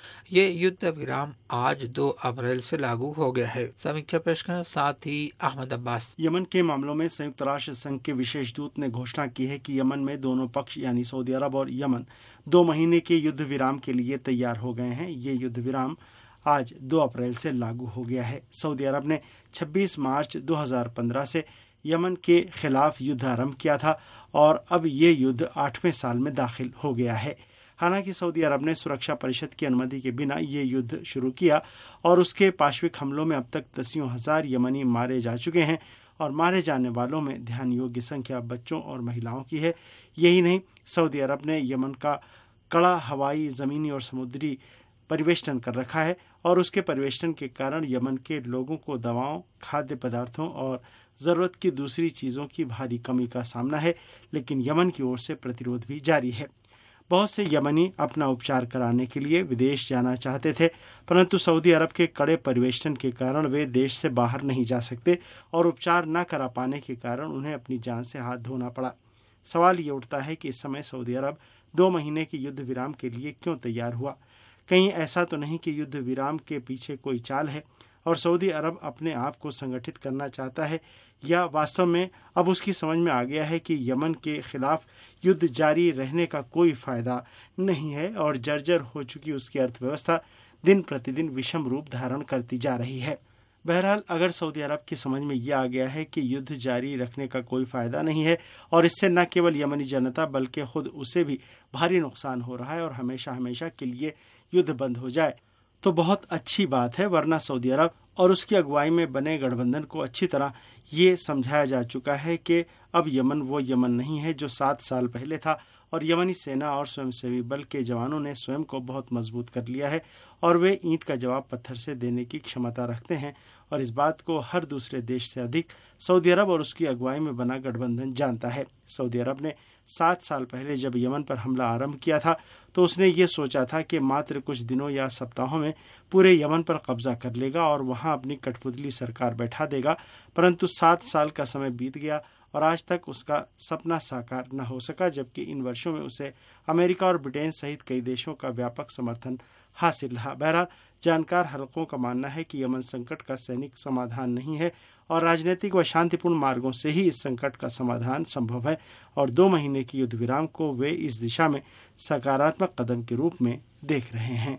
ये युद्ध विराम आज दो अप्रैल से लागू हो गया है। समीक्षा पेश करें साथ ही अहमद अब्बास। यमन के मामलों में संयुक्त राष्ट्र संघ के विशेष दूत ने घोषणा की है कि यमन में दोनों पक्ष यानी सऊदी अरब और यमन दो महीने के युद्ध विराम के लिए तैयार हो गए हैं। ये युद्ध विराम आज दो अप्रैल से लागू हो गया है। सऊदी अरब ने छब्बीस मार्च दो हज़ार पंद्रह से यमन के खिलाफ युद्ध आरंभ किया था और अब ये युद्ध आठवें साल में दाखिल हो गया है। हालांकि सऊदी अरब ने सुरक्षा परिषद की अनुमति के बिना ये युद्ध शुरू किया और उसके पाशविक हमलों में अब तक दसियों हजार यमनी मारे जा चुके हैं और मारे जाने वालों में ध्यान योग्य संख्या बच्चों और महिलाओं की है। यही नहीं, सऊदी अरब ने यमन का कड़ा हवाई, जमीनी और समुद्री परिवेष्टन कर रखा है और उसके परिवेष्टन के कारण यमन के लोगों को दवाओं, खाद्य पदार्थों और जरूरत की दूसरी चीजों की भारी कमी का सामना है। लेकिन यमन की ओर से प्रतिरोध भी जारी है। बहुत से यमनी अपना उपचार कराने के लिए विदेश जाना चाहते थे, परंतु सऊदी अरब के कड़े परिवेष्टन के कारण वे देश से बाहर नहीं जा सकते और उपचार न करा पाने के कारण उन्हें अपनी जान से हाथ धोना पड़ा। सवाल ये उठता है कि इस समय सऊदी अरब दो महीने के युद्ध विराम के लिए क्यों तैयार हुआ? कहीं ऐसा तो नहीं कि युद्ध विराम के पीछे कोई चाल है और सऊदी अरब अपने आप को संगठित करना चाहता है, या वास्तव में अब उसकी समझ में आ गया है कि यमन के खिलाफ युद्ध जारी रहने का कोई फायदा नहीं है और जर्जर हो चुकी उसकी अर्थव्यवस्था दिन प्रतिदिन विषम रूप धारण करती जा रही है। बहरहाल, अगर सऊदी अरब की समझ में यह आ गया है कि युद्ध जारी रखने का कोई फायदा नहीं है और इससे न केवल यमनी जनता बल्कि खुद उसे भी भारी नुकसान हो रहा है और हमेशा हमेशा के लिए युद्ध बंद हो जाए, तो बहुत अच्छी बात है। वरना सऊदी अरब और उसकी अगुवाई में बने गठबंधन को अच्छी तरह ये समझाया जा चुका है कि अब यमन वो यमन नहीं है जो सात साल पहले था और यमनी सेना और स्वयंसेवी बल के जवानों ने स्वयं को बहुत मजबूत कर लिया है और वे ईंट का जवाब पत्थर से देने की क्षमता रखते हैं और इस बात को हर दूसरे देश से अधिक सऊदी अरब और उसकी अगुवाई में बना गठबंधन जानता है। सऊदी अरब ने सात साल पहले जब यमन पर हमला आरंभ किया था तो उसने ये सोचा था कि मात्र कुछ दिनों या सप्ताहों में पूरे यमन पर कब्जा कर लेगा और वहां अपनी कठपुतली सरकार बैठा देगा, परंतु सात साल का समय बीत गया और आज तक उसका सपना साकार न हो सका, जबकि इन वर्षों में उसे अमेरिका और ब्रिटेन सहित कई देशों का व्यापक समर्थन हासिल रहा। बहरहाल, जानकार हलकों का मानना है कि यमन संकट का सैनिक समाधान नहीं है और राजनीतिक व शांतिपूर्ण मार्गों से ही इस संकट का समाधान संभव है और दो महीने की युद्ध विराम को वे इस दिशा में सकारात्मक कदम के रूप में देख रहे हैं।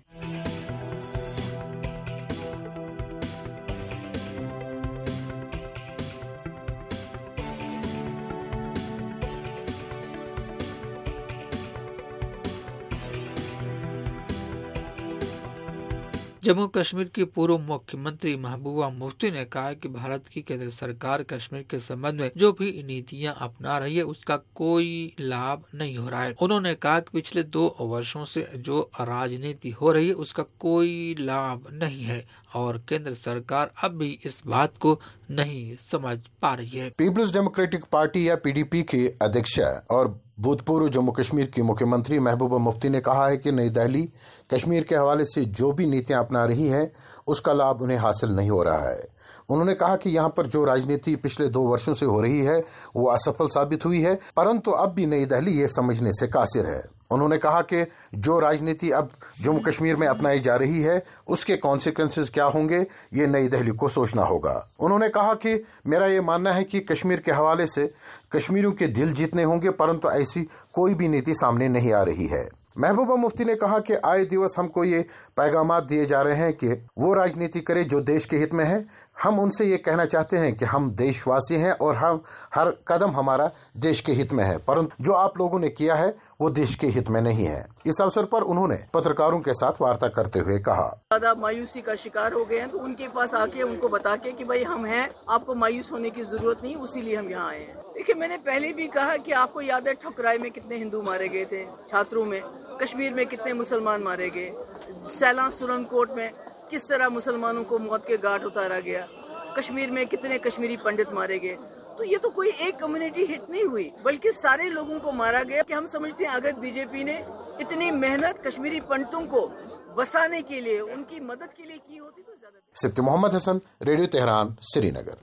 जम्मू कश्मीर की पूर्व मुख्यमंत्री महबूबा मुफ्ती ने कहा कि भारत की केंद्र सरकार कश्मीर के संबंध में जो भी नीतियां अपना रही है उसका कोई लाभ नहीं हो रहा है। उन्होंने कहा कि पिछले दो वर्षों से जो राजनीति हो रही है उसका कोई लाभ नहीं है और केंद्र सरकार अब भी इस बात को नहीं समझ पा रही है। पीपल्स डेमोक्रेटिक पार्टी या पीडीपी के अध्यक्ष और भूतपूर्व जम्मू कश्मीर की मुख्यमंत्री महबूबा मुफ्ती ने कहा है कि नई दिल्ली कश्मीर के हवाले से जो भी नीतियां अपना रही है उसका लाभ उन्हें हासिल नहीं हो रहा है। उन्होंने कहा कि यहाँ पर जो राजनीति पिछले दो वर्षों से हो रही है वो असफल साबित हुई है, परंतु अब भी नई दिल्ली ये समझने से कासिर है। उन्होंने कहा कि जो राजनीति अब जम्मू कश्मीर में अपनाई जा रही है उसके कॉन्सिक्वेंसेस क्या होंगे ये नई दिल्ली को सोचना होगा। उन्होंने कहा कि मेरा ये मानना है कि कश्मीर के हवाले से कश्मीरियों के दिल जीतने होंगे, परंतु ऐसी कोई भी नीति सामने नहीं आ रही है। महबूबा मुफ्ती ने कहा कि आए दिवस हमको ये पैगामात दिए जा रहे हैं कि वो राजनीति करे जो देश के हित में है। हम उनसे ये कहना चाहते हैं कि हम देशवासी हैं और हम हर कदम हमारा देश के हित में है, परंतु जो आप लोगों ने किया है वो देश के हित में नहीं है। इस अवसर पर उन्होंने पत्रकारों के साथ वार्ता करते हुए कहा, ज्यादा मायूसी का शिकार हो गए हैं तो उनके पास आके उनको बता के कि भाई हम हैं, आपको मायूस होने की जरूरत नहीं, उसीलिए हम यहाँ आए हैं। देखिए, मैंने पहले भी कहा कि आपको याद है ठकुराई में कितने हिंदू मारे गए थे, छात्रों में, कश्मीर में कितने मुसलमान मारे गए, सैलां सुरनकोट में किस तरह मुसलमानों को मौत के घाट उतारा गया, कश्मीर में कितने कश्मीरी पंडित मारे गए। तो ये तो कोई एक कम्युनिटी हिट नहीं हुई बल्कि सारे लोगों को मारा गया। कि हम समझते हैं अगर बीजेपी ने इतनी मेहनत कश्मीरी पंडितों को बसाने के लिए, उनकी मदद के लिए की होती तो ज्यादा। Sifti Mohammad Hasan, radio Tehran, Srinagar.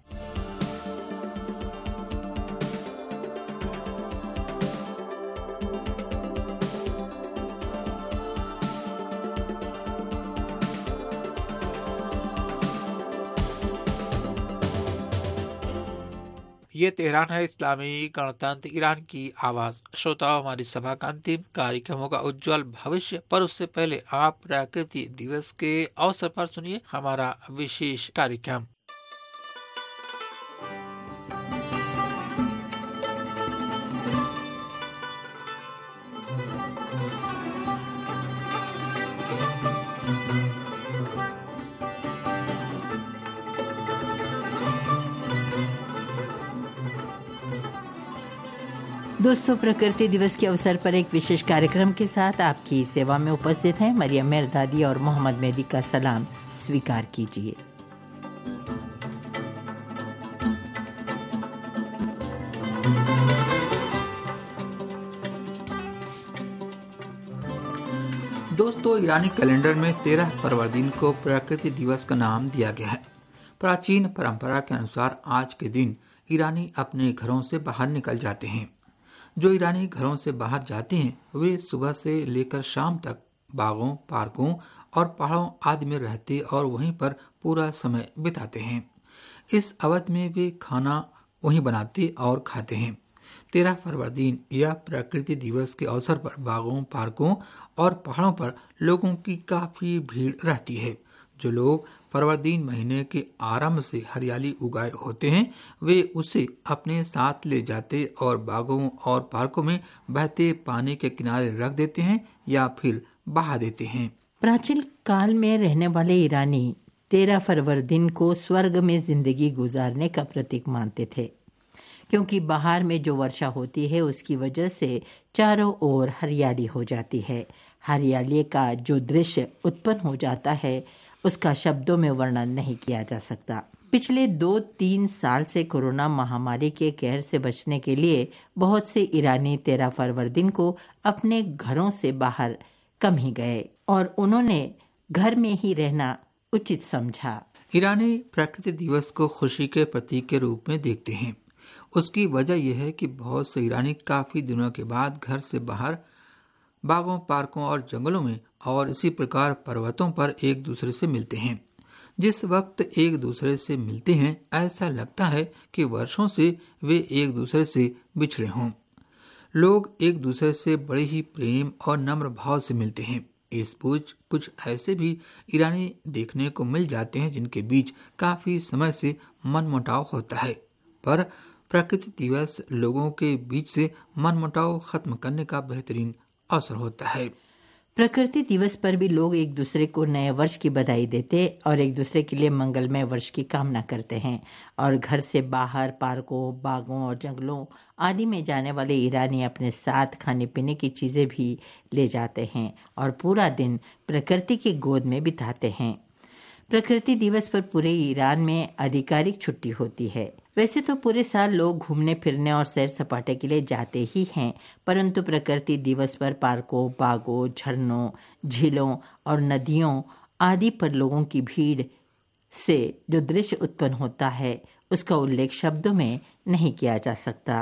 ये तेहरान है, इस्लामी गणतंत्र ईरान की आवाज। श्रोताओं, हमारी सभा का अंतिम कार्यक्रमों का उज्जवल भविष्य, पर उससे पहले आप प्रकृति दिवस के अवसर पर सुनिए हमारा विशेष कार्यक्रम। दोस्तों, प्रकृति दिवस के अवसर पर एक विशेष कार्यक्रम के साथ आपकी सेवा में उपस्थित हैं मरियम मेहरदादी और मोहम्मद मेहदी का सलाम स्वीकार कीजिए। दोस्तों, ईरानी कैलेंडर में तेरह फरवरी को प्रकृति दिवस का नाम दिया गया है। प्राचीन परंपरा के अनुसार आज के दिन ईरानी अपने घरों से बाहर निकल जाते हैं। जो ईरानी घरों से बाहर जाते हैं वे सुबह से लेकर शाम तक बागों, पार्कों और पहाड़ों आदि में रहते और वहीं पर पूरा समय बिताते हैं। इस अवधि में वे खाना वहीं बनाते और खाते हैं। तेरह फरवरी या प्रकृति दिवस के अवसर पर बागों, पार्कों और पहाड़ों पर लोगों की काफी भीड़ रहती है। जो लोग फरवरी महीने के आरंभ से हरियाली उगाए होते हैं वे उसे अपने साथ ले जाते और बागों और पार्कों में बहते पानी के किनारे रख देते हैं या फिर बहा देते हैं। प्राचीन काल में रहने वाले ईरानी तेरह फरवरी दिन को स्वर्ग में जिंदगी गुजारने का प्रतीक मानते थे, क्योंकि बाहर में जो वर्षा होती है उसकी वजह से चारों ओर हरियाली हो जाती है। हरियाली का जो दृश्य उत्पन्न हो जाता है उसका शब्दों में वर्णन नहीं किया जा सकता। पिछले दो तीन साल से कोरोना महामारी के कहर से बचने के लिए बहुत से ईरानी तेरह फरवरी दिन को अपने घरों से बाहर कम ही गए और उन्होंने घर में ही रहना उचित समझा। ईरानी प्रकृति दिवस को खुशी के प्रतीक के रूप में देखते हैं। उसकी वजह यह है कि बहुत से ईरानी काफी दिनों के बाद घर से बाहर बागों, पार्कों और जंगलों में और इसी प्रकार पर्वतों पर एक दूसरे से मिलते हैं। जिस वक्त एक दूसरे से मिलते हैं ऐसा लगता है कि वर्षों से वे एक दूसरे से बिछड़े हों। लोग एक दूसरे से बड़े ही प्रेम और नम्र भाव से मिलते हैं। इस बीच कुछ ऐसे भी ईरानी देखने को मिल जाते हैं जिनके बीच काफी समय से मनमुटाव होता है, पर प्रकृति दिवस लोगों के बीच से मनमुटाव खत्म करने का बेहतरीन अवसर होता है। प्रकृति दिवस पर भी लोग एक दूसरे को नए वर्ष की बधाई देते और एक दूसरे के लिए मंगलमय वर्ष की कामना करते हैं और घर से बाहर पार्कों, बागों और जंगलों आदि में जाने वाले ईरानी अपने साथ खाने पीने की चीजें भी ले जाते हैं और पूरा दिन प्रकृति की गोद में बिताते हैं। प्रकृति दिवस पर पूरे ईरान में आधिकारिक छुट्टी होती है। वैसे तो पूरे साल लोग घूमने फिरने और सैर सपाटे के लिए जाते ही हैं, परंतु प्रकृति दिवस पर पार्कों, बागों, झरनों, झीलों और नदियों आदि पर लोगों की भीड़ से जो दृश्य उत्पन्न होता है उसका उल्लेख शब्दों में नहीं किया जा सकता।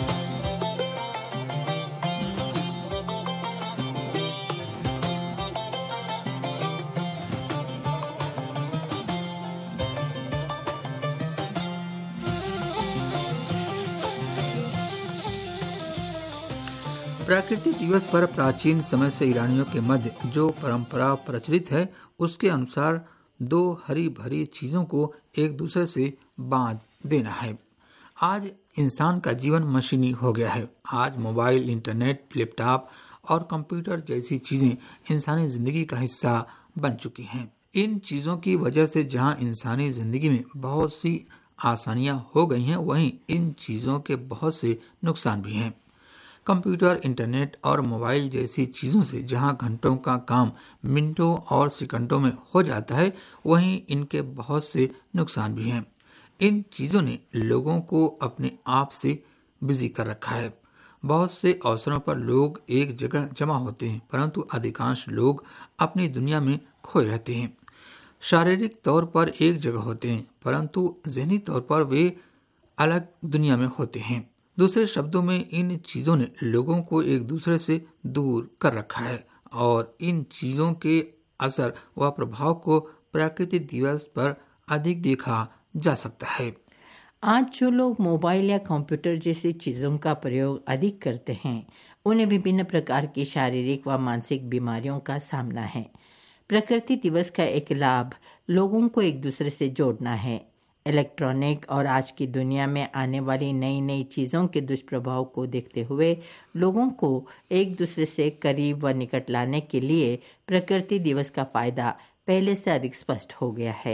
प्रकृति दिवस पर प्राचीन समय से ईरानियों के मध्य जो परंपरा प्रचलित है उसके अनुसार दो हरी भरी चीजों को एक दूसरे से बांध देना है। आज इंसान का जीवन मशीनी हो गया है। आज मोबाइल, इंटरनेट, लैपटॉप और कंप्यूटर जैसी चीजें इंसानी जिंदगी का हिस्सा बन चुकी हैं। इन चीजों की वजह से जहां इंसानी जिंदगी में बहुत सी आसानियां हो गई हैं, वहीं इन चीजों के बहुत से नुकसान भी हैं। कंप्यूटर, इंटरनेट और मोबाइल जैसी चीजों से जहां घंटों का काम मिनटों और सेकंडों में हो जाता है, वहीं इनके बहुत से नुकसान भी हैं। इन चीजों ने लोगों को अपने आप से बिजी कर रखा है। बहुत से अवसरों पर लोग एक जगह जमा होते हैं, परंतु अधिकांश लोग अपनी दुनिया में खोए रहते हैं। शारीरिक तौर पर एक जगह होते हैं, परंतु ज़हनी तौर पर वे अलग दुनिया में होते हैं। दूसरे शब्दों में इन चीजों ने लोगों को एक दूसरे से दूर कर रखा है और इन चीजों के असर व प्रभाव को प्रकृति दिवस पर अधिक देखा जा सकता है। आज जो लोग मोबाइल या कंप्यूटर जैसी चीज़ों का प्रयोग अधिक करते हैं, उन्हें विभिन्न प्रकार की शारीरिक व मानसिक बीमारियों का सामना है। प्रकृति दिवस का एक लाभ लोगों को एक दूसरे से जोड़ना है। इलेक्ट्रॉनिक और आज की दुनिया में आने वाली नई नई चीज़ों के दुष्प्रभाव को देखते हुए लोगों को एक दूसरे से करीब व निकट लाने के लिए प्रकृति दिवस का फायदा पहले से अधिक स्पष्ट हो गया है।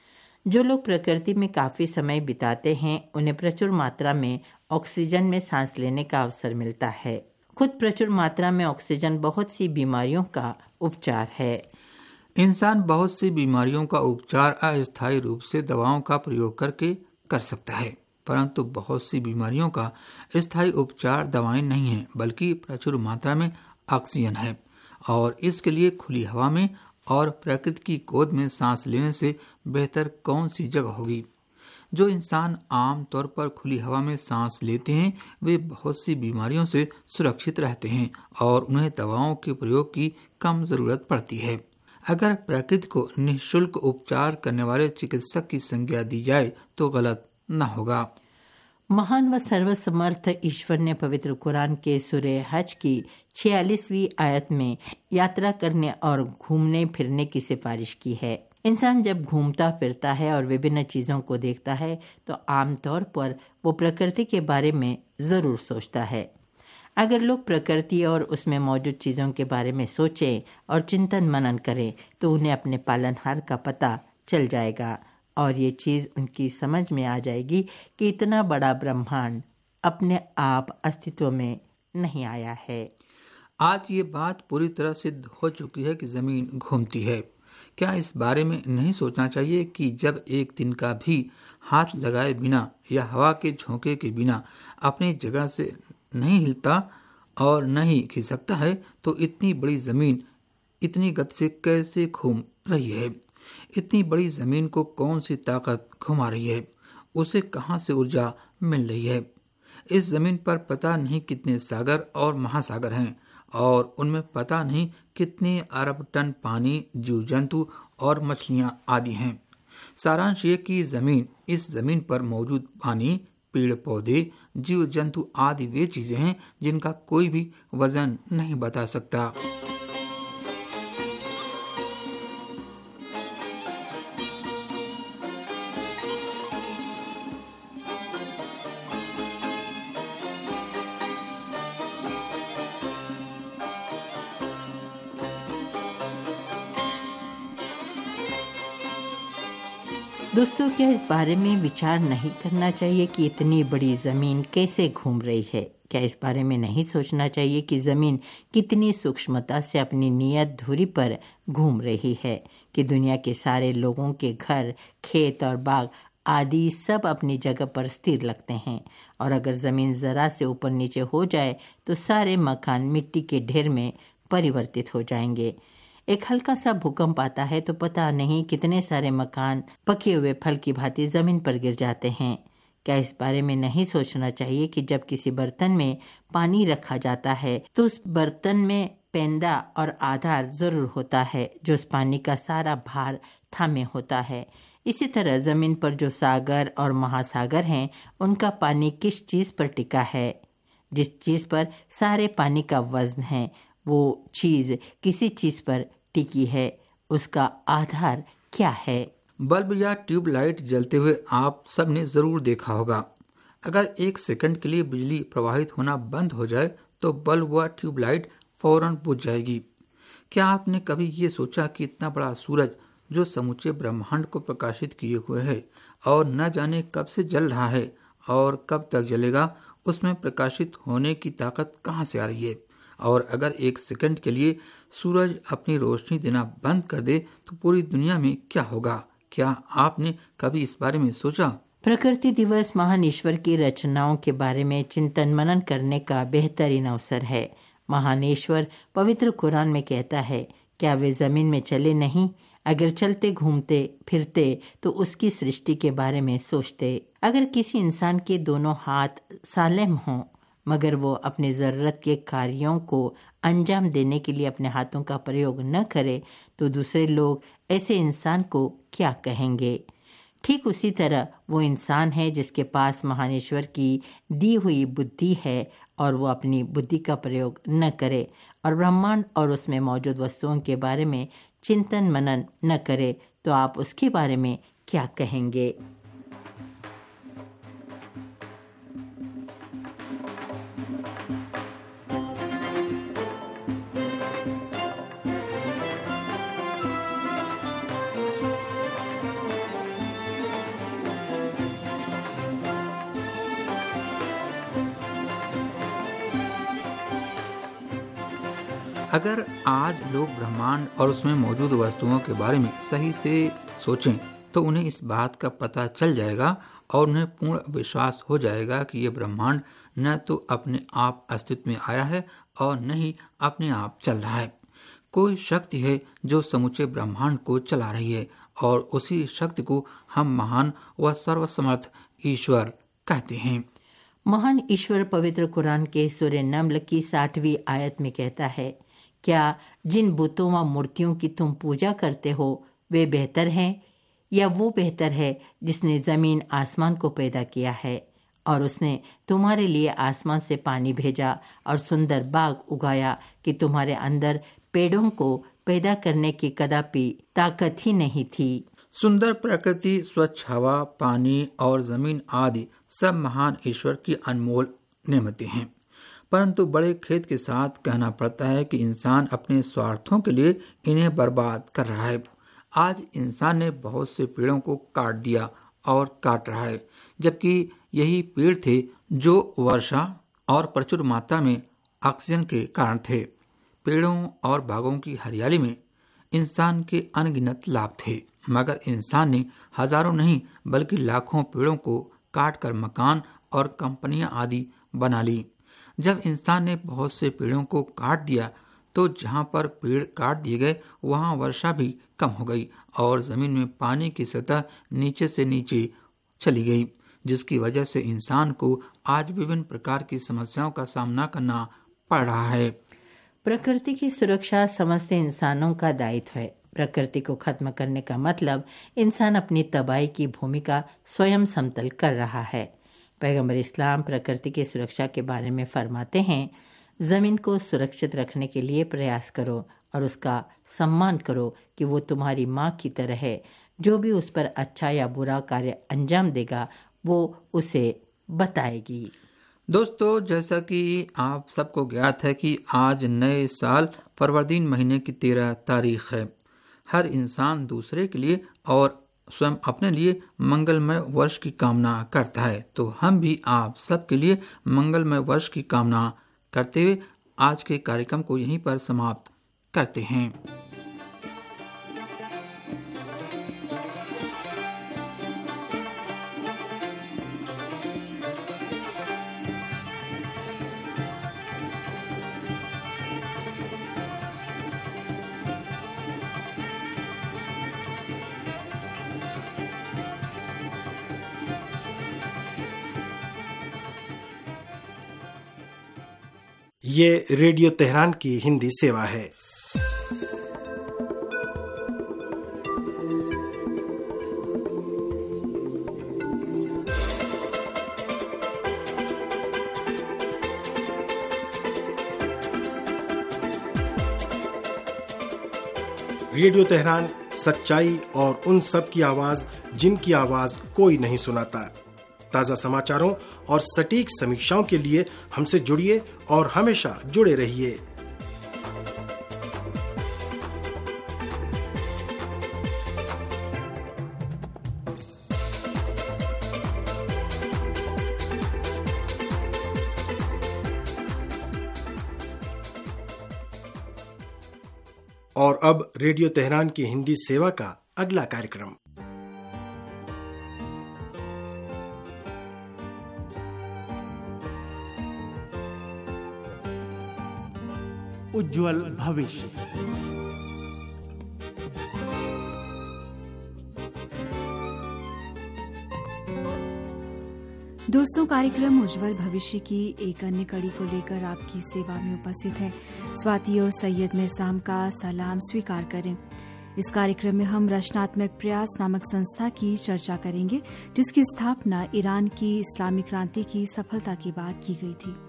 जो लोग प्रकृति में काफ़ी समय बिताते हैं, उन्हें प्रचुर मात्रा में ऑक्सीजन में सांस लेने का अवसर मिलता है। खुद प्रचुर मात्रा में ऑक्सीजन बहुत सी बीमारियों का उपचार है। इंसान बहुत सी बीमारियों का उपचार अस्थायी रूप से दवाओं का प्रयोग करके कर सकता है, परंतु बहुत सी बीमारियों का स्थायी उपचार दवाएं नहीं है, बल्कि प्रचुर मात्रा में ऑक्सीजन है। और इसके लिए खुली हवा में और प्रकृति की गोद में सांस लेने से बेहतर कौन सी जगह होगी। जो इंसान आम तौर पर खुली हवा में सांस लेते हैं, वे बहुत सी बीमारियों से सुरक्षित रहते हैं और उन्हें दवाओं के प्रयोग की कम जरूरत पड़ती है। अगर प्रकृति को निःशुल्क उपचार करने वाले चिकित्सक की संज्ञा दी जाए तो गलत न होगा। महान व सर्वसमर्थ ईश्वर ने पवित्र कुरान के सूरे हज की छियालीसवीं आयत में यात्रा करने और घूमने फिरने की सिफारिश की है। इंसान जब घूमता फिरता है और विभिन्न चीजों को देखता है तो आमतौर पर वो प्रकृति के बारे में जरूर सोचता है। अगर लोग प्रकृति और उसमें मौजूद चीज़ों के बारे में सोचें और चिंतन मनन करें तो उन्हें अपने पालनहार का पता चल जाएगा और ये चीज़ उनकी समझ में आ जाएगी कि इतना बड़ा ब्रह्मांड अपने आप अस्तित्व में नहीं आया है। आज ये बात पूरी तरह सिद्ध हो चुकी है कि ज़मीन घूमती है। क्या इस बारे में नहीं सोचना चाहिए कि जब एक दिन का भी हाथ लगाए बिना या हवा के झोंके के बिना अपनी जगह से नहीं हिलता और नहीं खिसकता है, तो इतनी बड़ी जमीन इतनी गति से कैसे घूम रही है? इतनी बड़ी जमीन को कौन सी ताकत घुमा रही है? उसे कहां से ऊर्जा मिल रही है? इस जमीन पर पता नहीं कितने सागर और महासागर हैं और उनमें पता नहीं कितने अरब टन पानी, जीव जंतु और मछलियां आदि हैं। सारांश ये कि जमीन इस जमीन पर मौजूद पानी, पेड़ पौधे, जीव जंतु आदि वे चीजें हैं जिनका कोई भी वजन नहीं बता सकता। दोस्तों, क्या इस बारे में विचार नहीं करना चाहिए कि इतनी बड़ी जमीन कैसे घूम रही है? क्या इस बारे में नहीं सोचना चाहिए कि जमीन कितनी सूक्ष्मता से अपनी नियत धुरी पर घूम रही है, कि दुनिया के सारे लोगों के घर, खेत और बाग आदि सब अपनी जगह पर स्थिर लगते हैं और अगर जमीन जरा से ऊपर नीचे हो जाए तो सारे मकान मिट्टी के ढेर में परिवर्तित हो जाएंगे। एक हल्का सा भूकंप आता है तो पता नहीं कितने सारे मकान पके हुए फल की भांति जमीन पर गिर जाते हैं। क्या इस बारे में नहीं सोचना चाहिए कि जब किसी बर्तन में पानी रखा जाता है तो उस बर्तन में पेंदा और आधार जरूर होता है जो उस पानी का सारा भार थामे होता है। इसी तरह जमीन पर जो सागर और महासागर हैं, उनका पानी किस चीज पर टिका है? जिस चीज पर सारे पानी का वजन है, वो चीज किसी चीज पर टिकी है, उसका आधार क्या है? बल्ब या ट्यूबलाइट जलते हुए आप सब ने जरूर देखा होगा। अगर एक सेकंड के लिए बिजली प्रवाहित होना बंद हो जाए तो बल्ब व ट्यूबलाइट फौरन बुझ जाएगी। क्या आपने कभी ये सोचा कि इतना बड़ा सूरज जो समूचे ब्रह्मांड को प्रकाशित किए हुए है और न जाने कब से जल रहा है और कब तक जलेगा, उसमें प्रकाशित होने की ताकत कहाँ से आ रही है? और अगर एक सेकंड के लिए सूरज अपनी रोशनी देना बंद कर दे तो पूरी दुनिया में क्या होगा? क्या आपने कभी इस बारे में सोचा? प्रकृति दिवस महान ईश्वर की रचनाओं के बारे में चिंतन मनन करने का बेहतरीन अवसर है। महान ईश्वर पवित्र कुरान में कहता है, क्या वे जमीन में चले नहीं? अगर चलते घूमते फिरते तो उसकी सृष्टि के बारे में सोचते। अगर किसी इंसान के दोनों हाथ सालेम हों मगर वो अपने ज़रूरत के कार्यों को अंजाम देने के लिए अपने हाथों का प्रयोग न करे तो दूसरे लोग ऐसे इंसान को क्या कहेंगे? ठीक उसी तरह वो इंसान है जिसके पास महान ईश्वर की दी हुई बुद्धि है और वो अपनी बुद्धि का प्रयोग न करे और ब्रह्मांड और उसमें मौजूद वस्तुओं के बारे में चिंतन मनन न करे, तो आप उसके बारे में क्या कहेंगे? अगर आज लोग ब्रह्मांड और उसमें मौजूद वस्तुओं के बारे में सही से सोचें तो उन्हें इस बात का पता चल जाएगा और उन्हें पूर्ण विश्वास हो जाएगा कि ये ब्रह्मांड न तो अपने आप अस्तित्व में आया है और न ही अपने आप चल रहा है। कोई शक्ति है जो समूचे ब्रह्मांड को चला रही है और उसी शक्ति को हम महान व सर्वसमर्थ ईश्वर कहते हैं। महान ईश्वर पवित्र कुरान के सूरह नम्ल की साठवीं आयत में कहता है, क्या जिन बुतों व मूर्तियों की तुम पूजा करते हो वे बेहतर हैं या वो बेहतर है जिसने जमीन आसमान को पैदा किया है और उसने तुम्हारे लिए आसमान से पानी भेजा और सुंदर बाग उगाया कि तुम्हारे अंदर पेड़ों को पैदा करने की कदापि ताकत ही नहीं थी। सुंदर प्रकृति, स्वच्छ हवा, पानी और जमीन आदि सब महान ईश्वर की अनमोल नेमतें हैं, परंतु बड़े खेद के साथ कहना पड़ता है कि इंसान अपने स्वार्थों के लिए इन्हें बर्बाद कर रहा है। आज इंसान ने बहुत से पेड़ों को काट दिया और काट रहा है, जबकि यही पेड़ थे जो वर्षा और प्रचुर मात्रा में ऑक्सीजन के कारण थे। पेड़ों और बागों की हरियाली में इंसान के अनगिनत लाभ थे, मगर इंसान ने हजारों नहीं बल्कि लाखों पेड़ों को काटकर मकान और कंपनियां आदि बना ली। जब इंसान ने बहुत से पेड़ों को काट दिया तो जहां पर पेड़ काट दिए गए वहां वर्षा भी कम हो गई और जमीन में पानी की सतह नीचे से नीचे चली गई, जिसकी वजह से इंसान को आज विभिन्न प्रकार की समस्याओं का सामना करना पड़ रहा है। प्रकृति की सुरक्षा समस्त इंसानों का दायित्व है। प्रकृति को खत्म करने का मतलब इंसान अपनी तबाही की भूमिका स्वयं समतल कर रहा है। पैगंबर इस्लाम प्रकृति की सुरक्षा के बारे में फरमाते हैं, जमीन को सुरक्षित रखने के लिए प्रयास करो और उसका सम्मान करो कि वो तुम्हारी माँ की तरह है। जो भी उस पर अच्छा या बुरा कार्य अंजाम देगा वो उसे बताएगी। दोस्तों, जैसा कि आप सबको ज्ञात है कि आज नए साल फरवरीन महीने की तेरह तारीख है। हर इंसान दूसरे के लिए और स्वयं अपने लिए मंगलमय वर्ष की कामना करता है, तो हम भी आप सबके लिए मंगलमय वर्ष की कामना करते हुए आज के कार्यक्रम को यहीं पर समाप्त करते हैं। ये रेडियो तेहरान की हिंदी सेवा है। रेडियो तेहरान सच्चाई और उन सब की आवाज जिनकी आवाज कोई नहीं सुनाता। ताज़ा समाचारों और सटीक समीक्षाओं के लिए हमसे जुड़िए और हमेशा जुड़े रहिए। और अब रेडियो तेहरान की हिंदी सेवा का अगला कार्यक्रम। उज्ज्वल भविष्य। दोस्तों, कार्यक्रम उज्ज्वल भविष्य की एक अन्य कड़ी को लेकर आपकी सेवा में उपस्थित है। स्वाति और सैयद में शाम का सलाम स्वीकार करें। इस कार्यक्रम में हम रचनात्मक प्रयास नामक संस्था की चर्चा करेंगे, जिसकी स्थापना ईरान की इस्लामी क्रांति की सफलता के बाद की गई थी।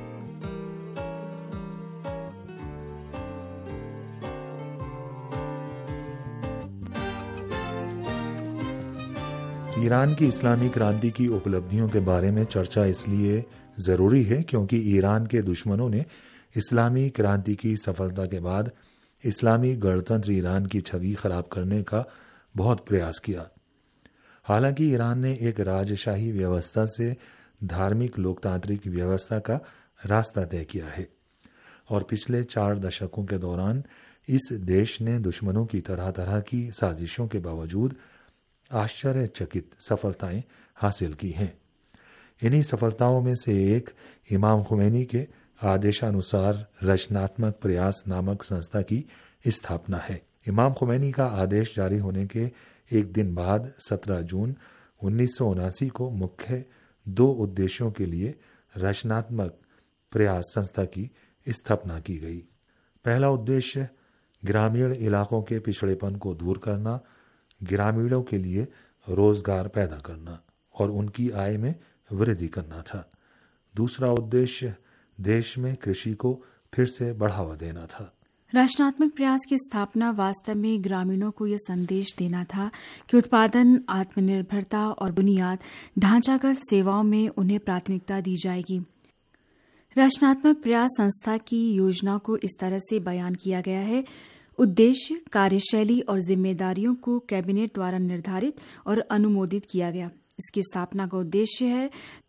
ईरान की इस्लामी क्रांति की उपलब्धियों के बारे में चर्चा इसलिए जरूरी है क्योंकि ईरान के दुश्मनों ने इस्लामी क्रांति की सफलता के बाद इस्लामी गणतंत्र ईरान की छवि खराब करने का बहुत प्रयास किया। हालांकि ईरान ने एक राजशाही व्यवस्था से धार्मिक लोकतांत्रिक व्यवस्था का रास्ता तय किया है और पिछले चार दशकों के दौरान इस देश ने दुश्मनों की तरह तरह की साजिशों के बावजूद आश्चर्यचकित सफलताएं हासिल की हैं। इन्हीं सफलताओं में से एक इमाम खुमैनी के आदेशानुसार रचनात्मक प्रयास नामक संस्था की स्थापना है। इमाम खुमैनी का आदेश जारी होने के एक दिन बाद सत्रह जून उन्नीस सौ उनासी को मुख्य दो उद्देश्यों के लिए रचनात्मक प्रयास संस्था की स्थापना की गई। पहला उद्देश्य ग्रामीण इलाकों के पिछड़ेपन को दूर करना, ग्रामीणों के लिए रोजगार पैदा करना और उनकी आय में वृद्धि करना था। दूसरा उद्देश्य देश में कृषि को फिर से बढ़ावा देना था। रचनात्मक प्रयास की स्थापना वास्तव में ग्रामीणों को यह संदेश देना था कि उत्पादन, आत्मनिर्भरता और बुनियाद ढांचागत सेवाओं में उन्हें प्राथमिकता दी जाएगी। रचनात्मक प्रयास संस्था की योजना को इस तरह से बयान किया गया है। उद्देश्य, कार्यशैली और जिम्मेदारियों को कैबिनेट द्वारा निर्धारित और अनुमोदित किया गया। इसकी स्थापना का उद्देश्य है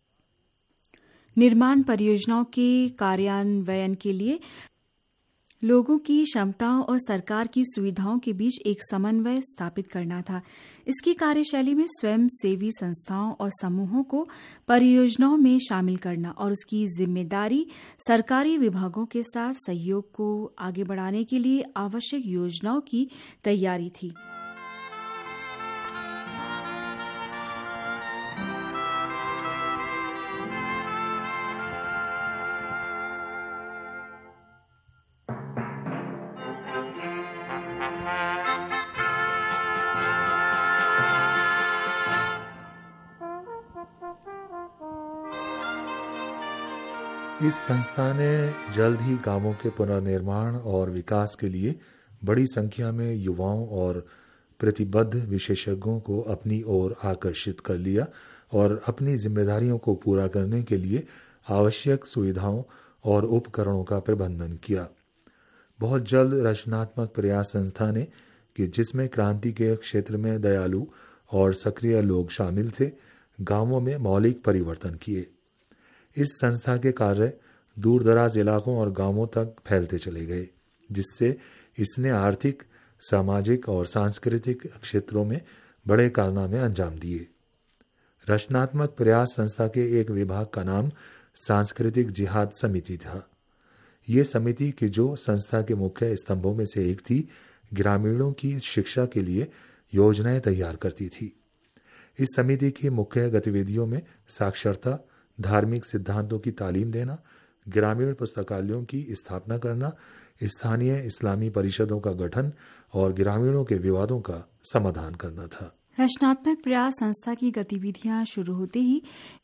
निर्माण परियोजनाओं के कार्यान्वयन के लिए लोगों की क्षमताओं और सरकार की सुविधाओं के बीच एक समन्वय स्थापित करना था। इसकी कार्यशैली में स्वयं सेवी संस्थाओं और समूहों को परियोजनाओं में शामिल करना और उसकी जिम्मेदारी सरकारी विभागों के साथ सहयोग को आगे बढ़ाने के लिए आवश्यक योजनाओं की तैयारी थी। इस संस्था ने जल्द ही गांवों के पुनर्निर्माण और विकास के लिए बड़ी संख्या में युवाओं और प्रतिबद्ध विशेषज्ञों को अपनी ओर आकर्षित कर लिया और अपनी जिम्मेदारियों को पूरा करने के लिए आवश्यक सुविधाओं और उपकरणों का प्रबंधन किया। बहुत जल्द रचनात्मक प्रयास संस्था ने कि जिसमें क्रांति के क्षेत्र में दयालु और सक्रिय लोग शामिल थे, गांवों में मौलिक परिवर्तन किए। इस संस्था के कार्य दूर दराज इलाकों और गांवों तक फैलते चले गए, जिससे इसने आर्थिक, सामाजिक और सांस्कृतिक क्षेत्रों में बड़े कारनामे अंजाम दिए। रचनात्मक प्रयास संस्था के एक विभाग का नाम सांस्कृतिक जिहाद समिति था। ये समिति की जो संस्था के मुख्य स्तंभों में से एक थी, ग्रामीणों की शिक्षा के लिए योजनाएं तैयार करती थी। इस समिति की मुख्य गतिविधियों में साक्षरता, धार्मिक सिद्धांतों की तालीम देना, ग्रामीण पुस्तकालयों की स्थापना करना, स्थानीय इस्लामी परिषदों का गठन और ग्रामीणों के विवादों का समाधान करना था। रचनात्मक प्रयास संस्था की गतिविधियां शुरू होते ही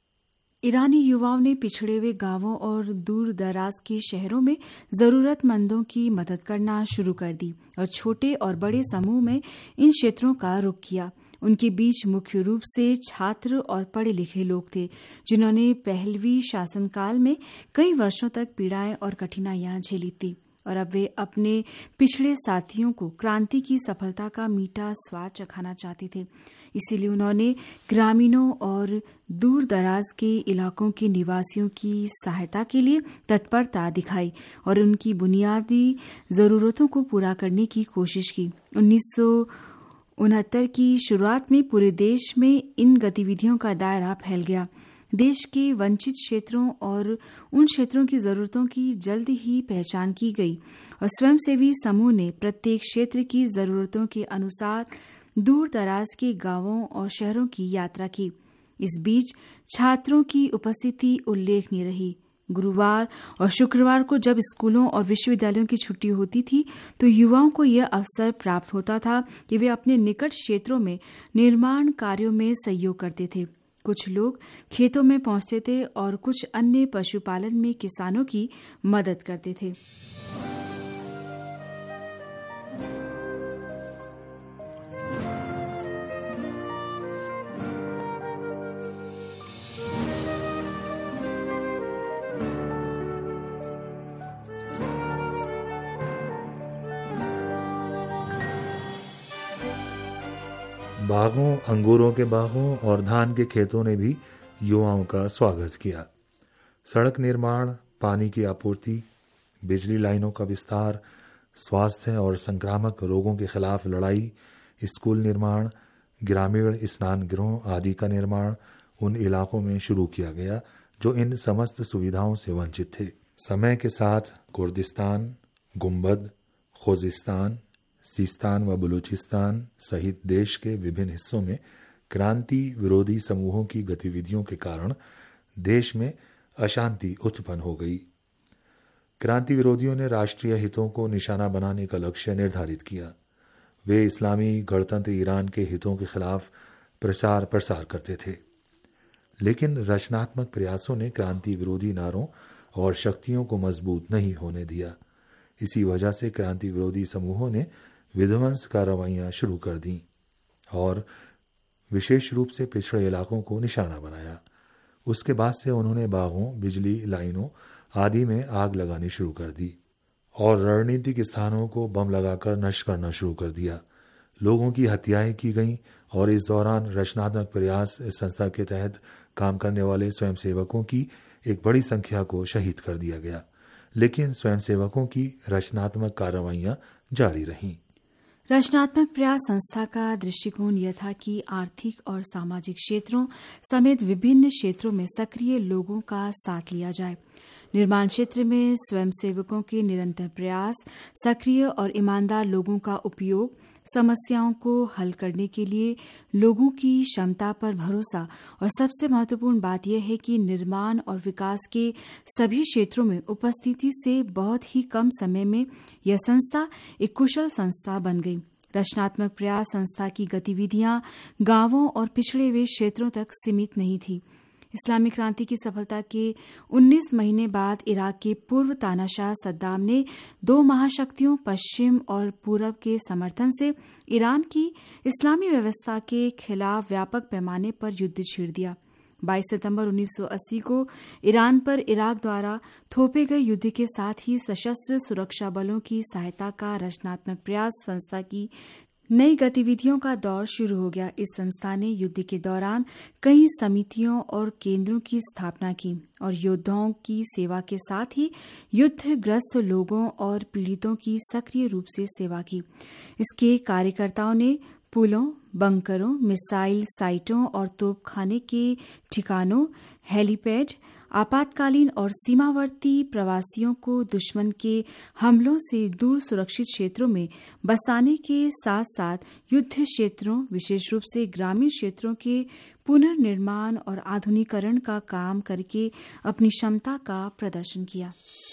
ईरानी युवाओं ने पिछड़े हुए गांवों और दूर दराज के शहरों में जरूरतमंदों की मदद करना शुरू कर दी और छोटे और बड़े समूह में इन क्षेत्रों का रुख किया। उनके बीच मुख्य रूप से छात्र और पढ़े लिखे लोग थे, जिन्होंने पहलवी शासनकाल में कई वर्षों तक पीड़ाएं और कठिनाइयां झेली थी और अब वे अपने पिछड़े साथियों को क्रांति की सफलता का मीठा स्वाद चखाना चाहते थे। इसीलिए उन्होंने ग्रामीणों और दूर दराज के इलाकों के निवासियों की सहायता के लिए तत्परता दिखाई और उनकी बुनियादी जरूरतों को पूरा करने की कोशिश की। उन्नीस सौ उनहत्तर की शुरुआत में पूरे देश में इन गतिविधियों का दायरा फैल गया। देश के वंचित क्षेत्रों और उन क्षेत्रों की जरूरतों की जल्द ही पहचान की गई और स्वयंसेवी समूह ने प्रत्येक क्षेत्र की जरूरतों के अनुसार दूर दराज के गांवों और शहरों की यात्रा की। इस बीच छात्रों की उपस्थिति उल्लेखनीय रही। गुरुवार और शुक्रवार को जब स्कूलों और विश्वविद्यालयों की छुट्टी होती थी तो युवाओं को यह अवसर प्राप्त होता था कि वे अपने निकट क्षेत्रों में निर्माण कार्यों में सहयोग करते थे। कुछ लोग खेतों में पहुंचते थे और कुछ अन्य पशुपालन में किसानों की मदद करते थे। बागों, अंगूरों के बागों और धान के खेतों ने भी युवाओं का स्वागत किया। सड़क निर्माण, पानी की आपूर्ति, बिजली लाइनों का विस्तार, स्वास्थ्य और संक्रामक रोगों के खिलाफ लड़ाई, स्कूल निर्माण, ग्रामीण स्नान गृहों आदि का निर्माण उन इलाकों में शुरू किया गया जो इन समस्त सुविधाओं से वंचित थे। समय के साथ कुर्दिस्तान, गुम्बद, खोजिस्तान, सिस्तान व बलूचिस्तान सहित देश के विभिन्न हिस्सों में क्रांति विरोधी समूहों की गतिविधियों के कारण देश में अशांति उत्पन्न हो गई। क्रांति विरोधियों ने राष्ट्रीय हितों को निशाना बनाने का लक्ष्य निर्धारित किया। वे इस्लामी गणतंत्र ईरान के हितों के खिलाफ प्रचार प्रसार करते थे, लेकिन रचनात्मक प्रयासों ने क्रांति विरोधी नारों और शक्तियों को मजबूत नहीं होने दिया। इसी वजह से क्रांति विरोधी समूहों ने विध्वंस कार्रवाइयां शुरू कर दी और विशेष रूप से पिछड़े इलाकों को निशाना बनाया। उसके बाद से उन्होंने बागों, बिजली लाइनों आदि में आग लगानी शुरू कर दी और रणनीतिक स्थानों को बम लगाकर नष्ट करना शुरू कर दिया। लोगों की हत्याएं की गईं और इस दौरान रचनात्मक प्रयास संस्था के तहत काम करने वाले स्वयंसेवकों की एक बड़ी संख्या को शहीद कर दिया गया, लेकिन स्वयंसेवकों की रचनात्मक कार्रवाइयां जारी रहीं। रचनात्मक प्रयास संस्था का दृष्टिकोण यह था कि आर्थिक और सामाजिक क्षेत्रों समेत विभिन्न क्षेत्रों में सक्रिय लोगों का साथ लिया जाए। निर्माण क्षेत्र में स्वयंसेवकों के निरंतर प्रयास, सक्रिय और ईमानदार लोगों का उपयोग, समस्याओं को हल करने के लिए लोगों की क्षमता पर भरोसा और सबसे महत्वपूर्ण बात यह है कि निर्माण और विकास के सभी क्षेत्रों में उपस्थिति से बहुत ही कम समय में यह संस्था एक कुशल संस्था बन गई। रचनात्मक प्रयास संस्था की गतिविधियां गांवों और पिछड़े हुए क्षेत्रों तक सीमित नहीं थी। इस्लामी क्रांति की सफलता के उन्नीस महीने बाद इराक के पूर्व तानाशाह सद्दाम ने दो महाशक्तियों पश्चिम और पूरब के समर्थन से ईरान की इस्लामी व्यवस्था के खिलाफ व्यापक पैमाने पर युद्ध छेड़ दिया। बाईस सितंबर उन्नीस सौ अस्सी को ईरान पर इराक द्वारा थोपे गए युद्ध के साथ ही सशस्त्र सुरक्षा बलों की सहायता का रचनात्मक प्रयास संस्था की नई गतिविधियों का दौर शुरू हो गया। इस संस्था ने युद्ध के दौरान कई समितियों और केंद्रों की स्थापना की और योद्धाओं की सेवा के साथ ही युद्धग्रस्त लोगों और पीड़ितों की सक्रिय रूप से सेवा की। इसके कार्यकर्ताओं ने पुलों, बंकरों, मिसाइल साइटों और तोपखाने के ठिकानों, हेलीपैड, आपातकालीन और सीमावर्ती प्रवासियों को दुश्मन के हमलों से दूर सुरक्षित क्षेत्रों में बसाने के साथ साथ युद्ध क्षेत्रों, विशेष रूप से ग्रामीण क्षेत्रों के पुनर्निर्माण और आधुनिकीकरण का काम करके अपनी क्षमता का प्रदर्शन किया।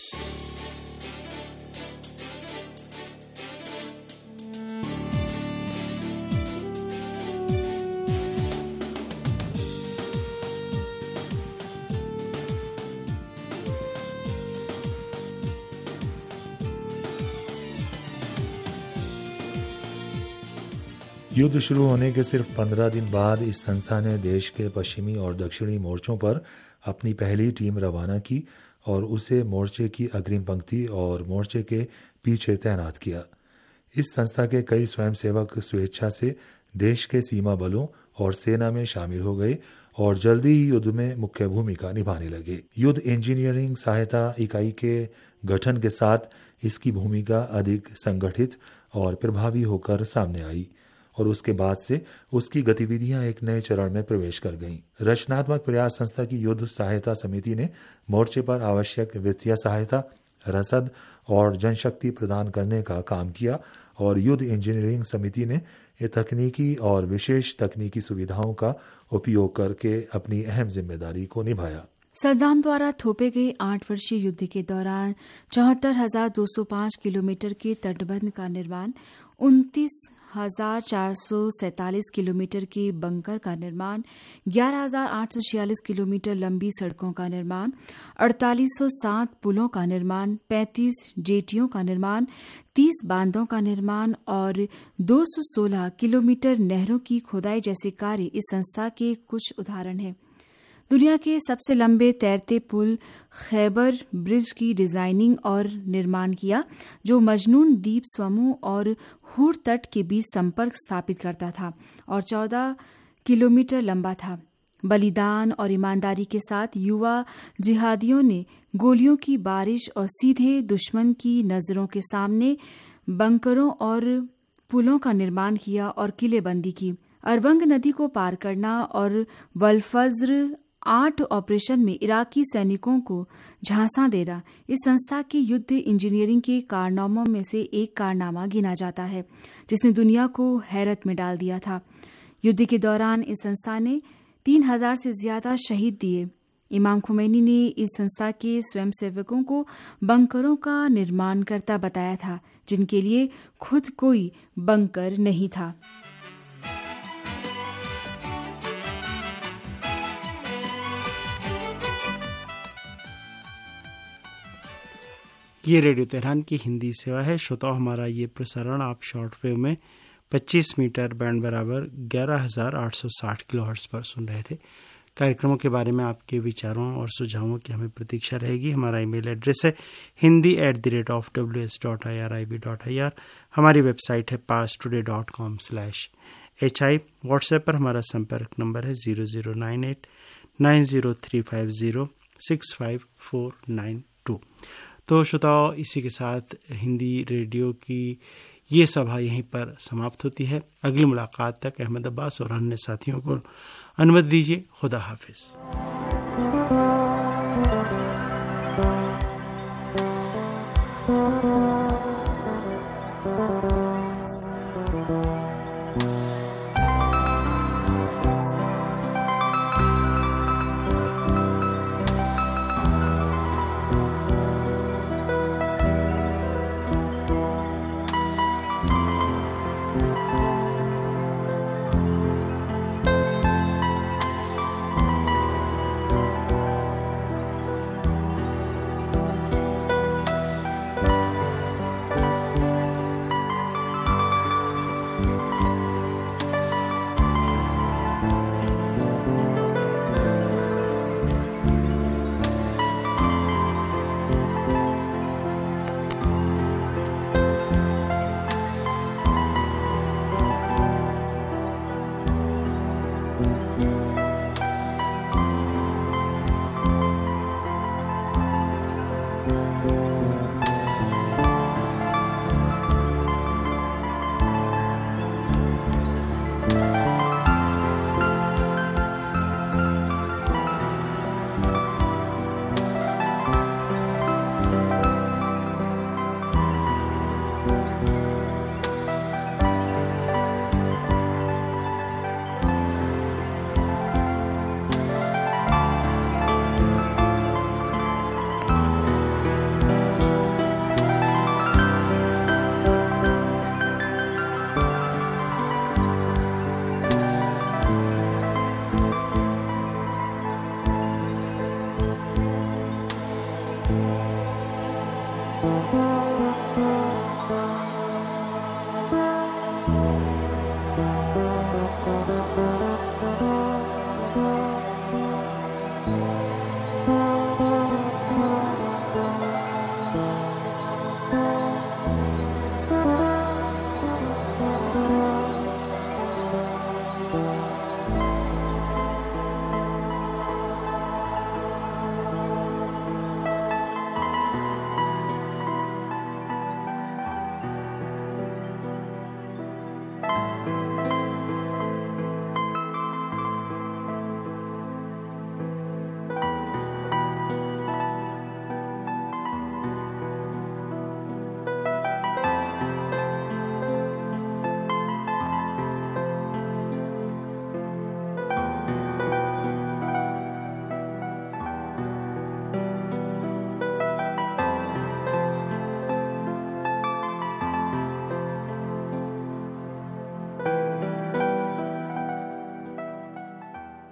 युद्ध शुरू होने के सिर्फ पंद्रह दिन बाद इस संस्था ने देश के पश्चिमी और दक्षिणी मोर्चों पर अपनी पहली टीम रवाना की और उसे मोर्चे की अग्रिम पंक्ति और मोर्चे के पीछे तैनात किया। इस संस्था के कई स्वयंसेवक स्वेच्छा से देश के सीमा बलों और सेना में शामिल हो गए और जल्दी ही युद्ध में मुख्य भूमिका निभाने लगे। युद्ध इंजीनियरिंग सहायता इकाई के गठन के साथ इसकी भूमिका अधिक संगठित और प्रभावी होकर सामने आई और उसके बाद से उसकी गतिविधियां एक नए चरण में प्रवेश कर गईं। रचनात्मक प्रयास संस्था की युद्ध सहायता समिति ने मोर्चे पर आवश्यक वित्तीय सहायता, रसद और जनशक्ति प्रदान करने का काम किया और युद्ध इंजीनियरिंग समिति ने तकनीकी और विशेष तकनीकी सुविधाओं का उपयोग करके अपनी अहम जिम्मेदारी को निभाया। सद्दाम द्वारा थोपे गए आठ वर्षीय युद्ध के दौरान चौहत्तर हजार दो सौ पांच किलोमीटर के तटबंध का निर्माण, उनतीस हजार चार सौ सैतालीस किलोमीटर के बंकर का निर्माण, ग्यारह हजार आठ सौ छियालीस किलोमीटर लंबी सड़कों का निर्माण, अड़तालीस सौ सात पुलों का निर्माण, पैंतीस जेटियों का निर्माण, तीस बांधों का निर्माण और दो सौ सोलह किलोमीटर नहरों की खोदाई जैसे कार्य इस संस्था के कुछ उदाहरण हैं। दुनिया के सबसे लंबे तैरते पुल खैबर ब्रिज की डिजाइनिंग और निर्माण किया, जो मजनून द्वीप समूह और हुर तट के बीच संपर्क स्थापित करता था और चौदह किलोमीटर लंबा था। बलिदान और ईमानदारी के साथ युवा जिहादियों ने गोलियों की बारिश और सीधे दुश्मन की नजरों के सामने बंकरों और पुलों का निर्माण किया और किलेबंदी की। अरवंग नदी को पार करना और वल्फज्र आठ ऑपरेशन में इराकी सैनिकों को झांसा देना इस संस्था की युद्ध इंजीनियरिंग के कारनामों में से एक कारनामा गिना जाता है, जिसने दुनिया को हैरत में डाल दिया था। युद्ध के दौरान इस संस्था ने तीन हजार से ज्यादा शहीद दिए। इमाम खुमैनी ने इस संस्था के स्वयंसेवकों को बंकरों का निर्माण करता बताया था, जिनके लिए खुद कोई बंकर नहीं था। ये रेडियो तेहरान की हिंदी सेवा है। श्रोताओ, हमारा ये प्रसारण आप शॉर्ट वेव में पच्चीस मीटर बैंड बराबर ग्यारह हजार आठ सौ साठ किलो हर्ट्ज पर सुन रहे थे। कार्यक्रमों के बारे में आपके विचारों और सुझावों की हमें प्रतीक्षा रहेगी। हमारा ईमेल एड्रेस है Hindi at the rate of W S dot I R I B dot I R. हमारी वेबसाइट है Pars Today dot com slash H I. WhatsApp पर हमारा संपर्क नंबर है zero zero nine eight nine zero three five zero six five four nine two. तो श्रोताओ, इसी के साथ हिंदी रेडियो की ये सभा यहीं पर समाप्त होती है। अगली मुलाकात तक अहमद अब्बास और अन्य साथियों को अनुमति दीजिए। खुदा हाफिज।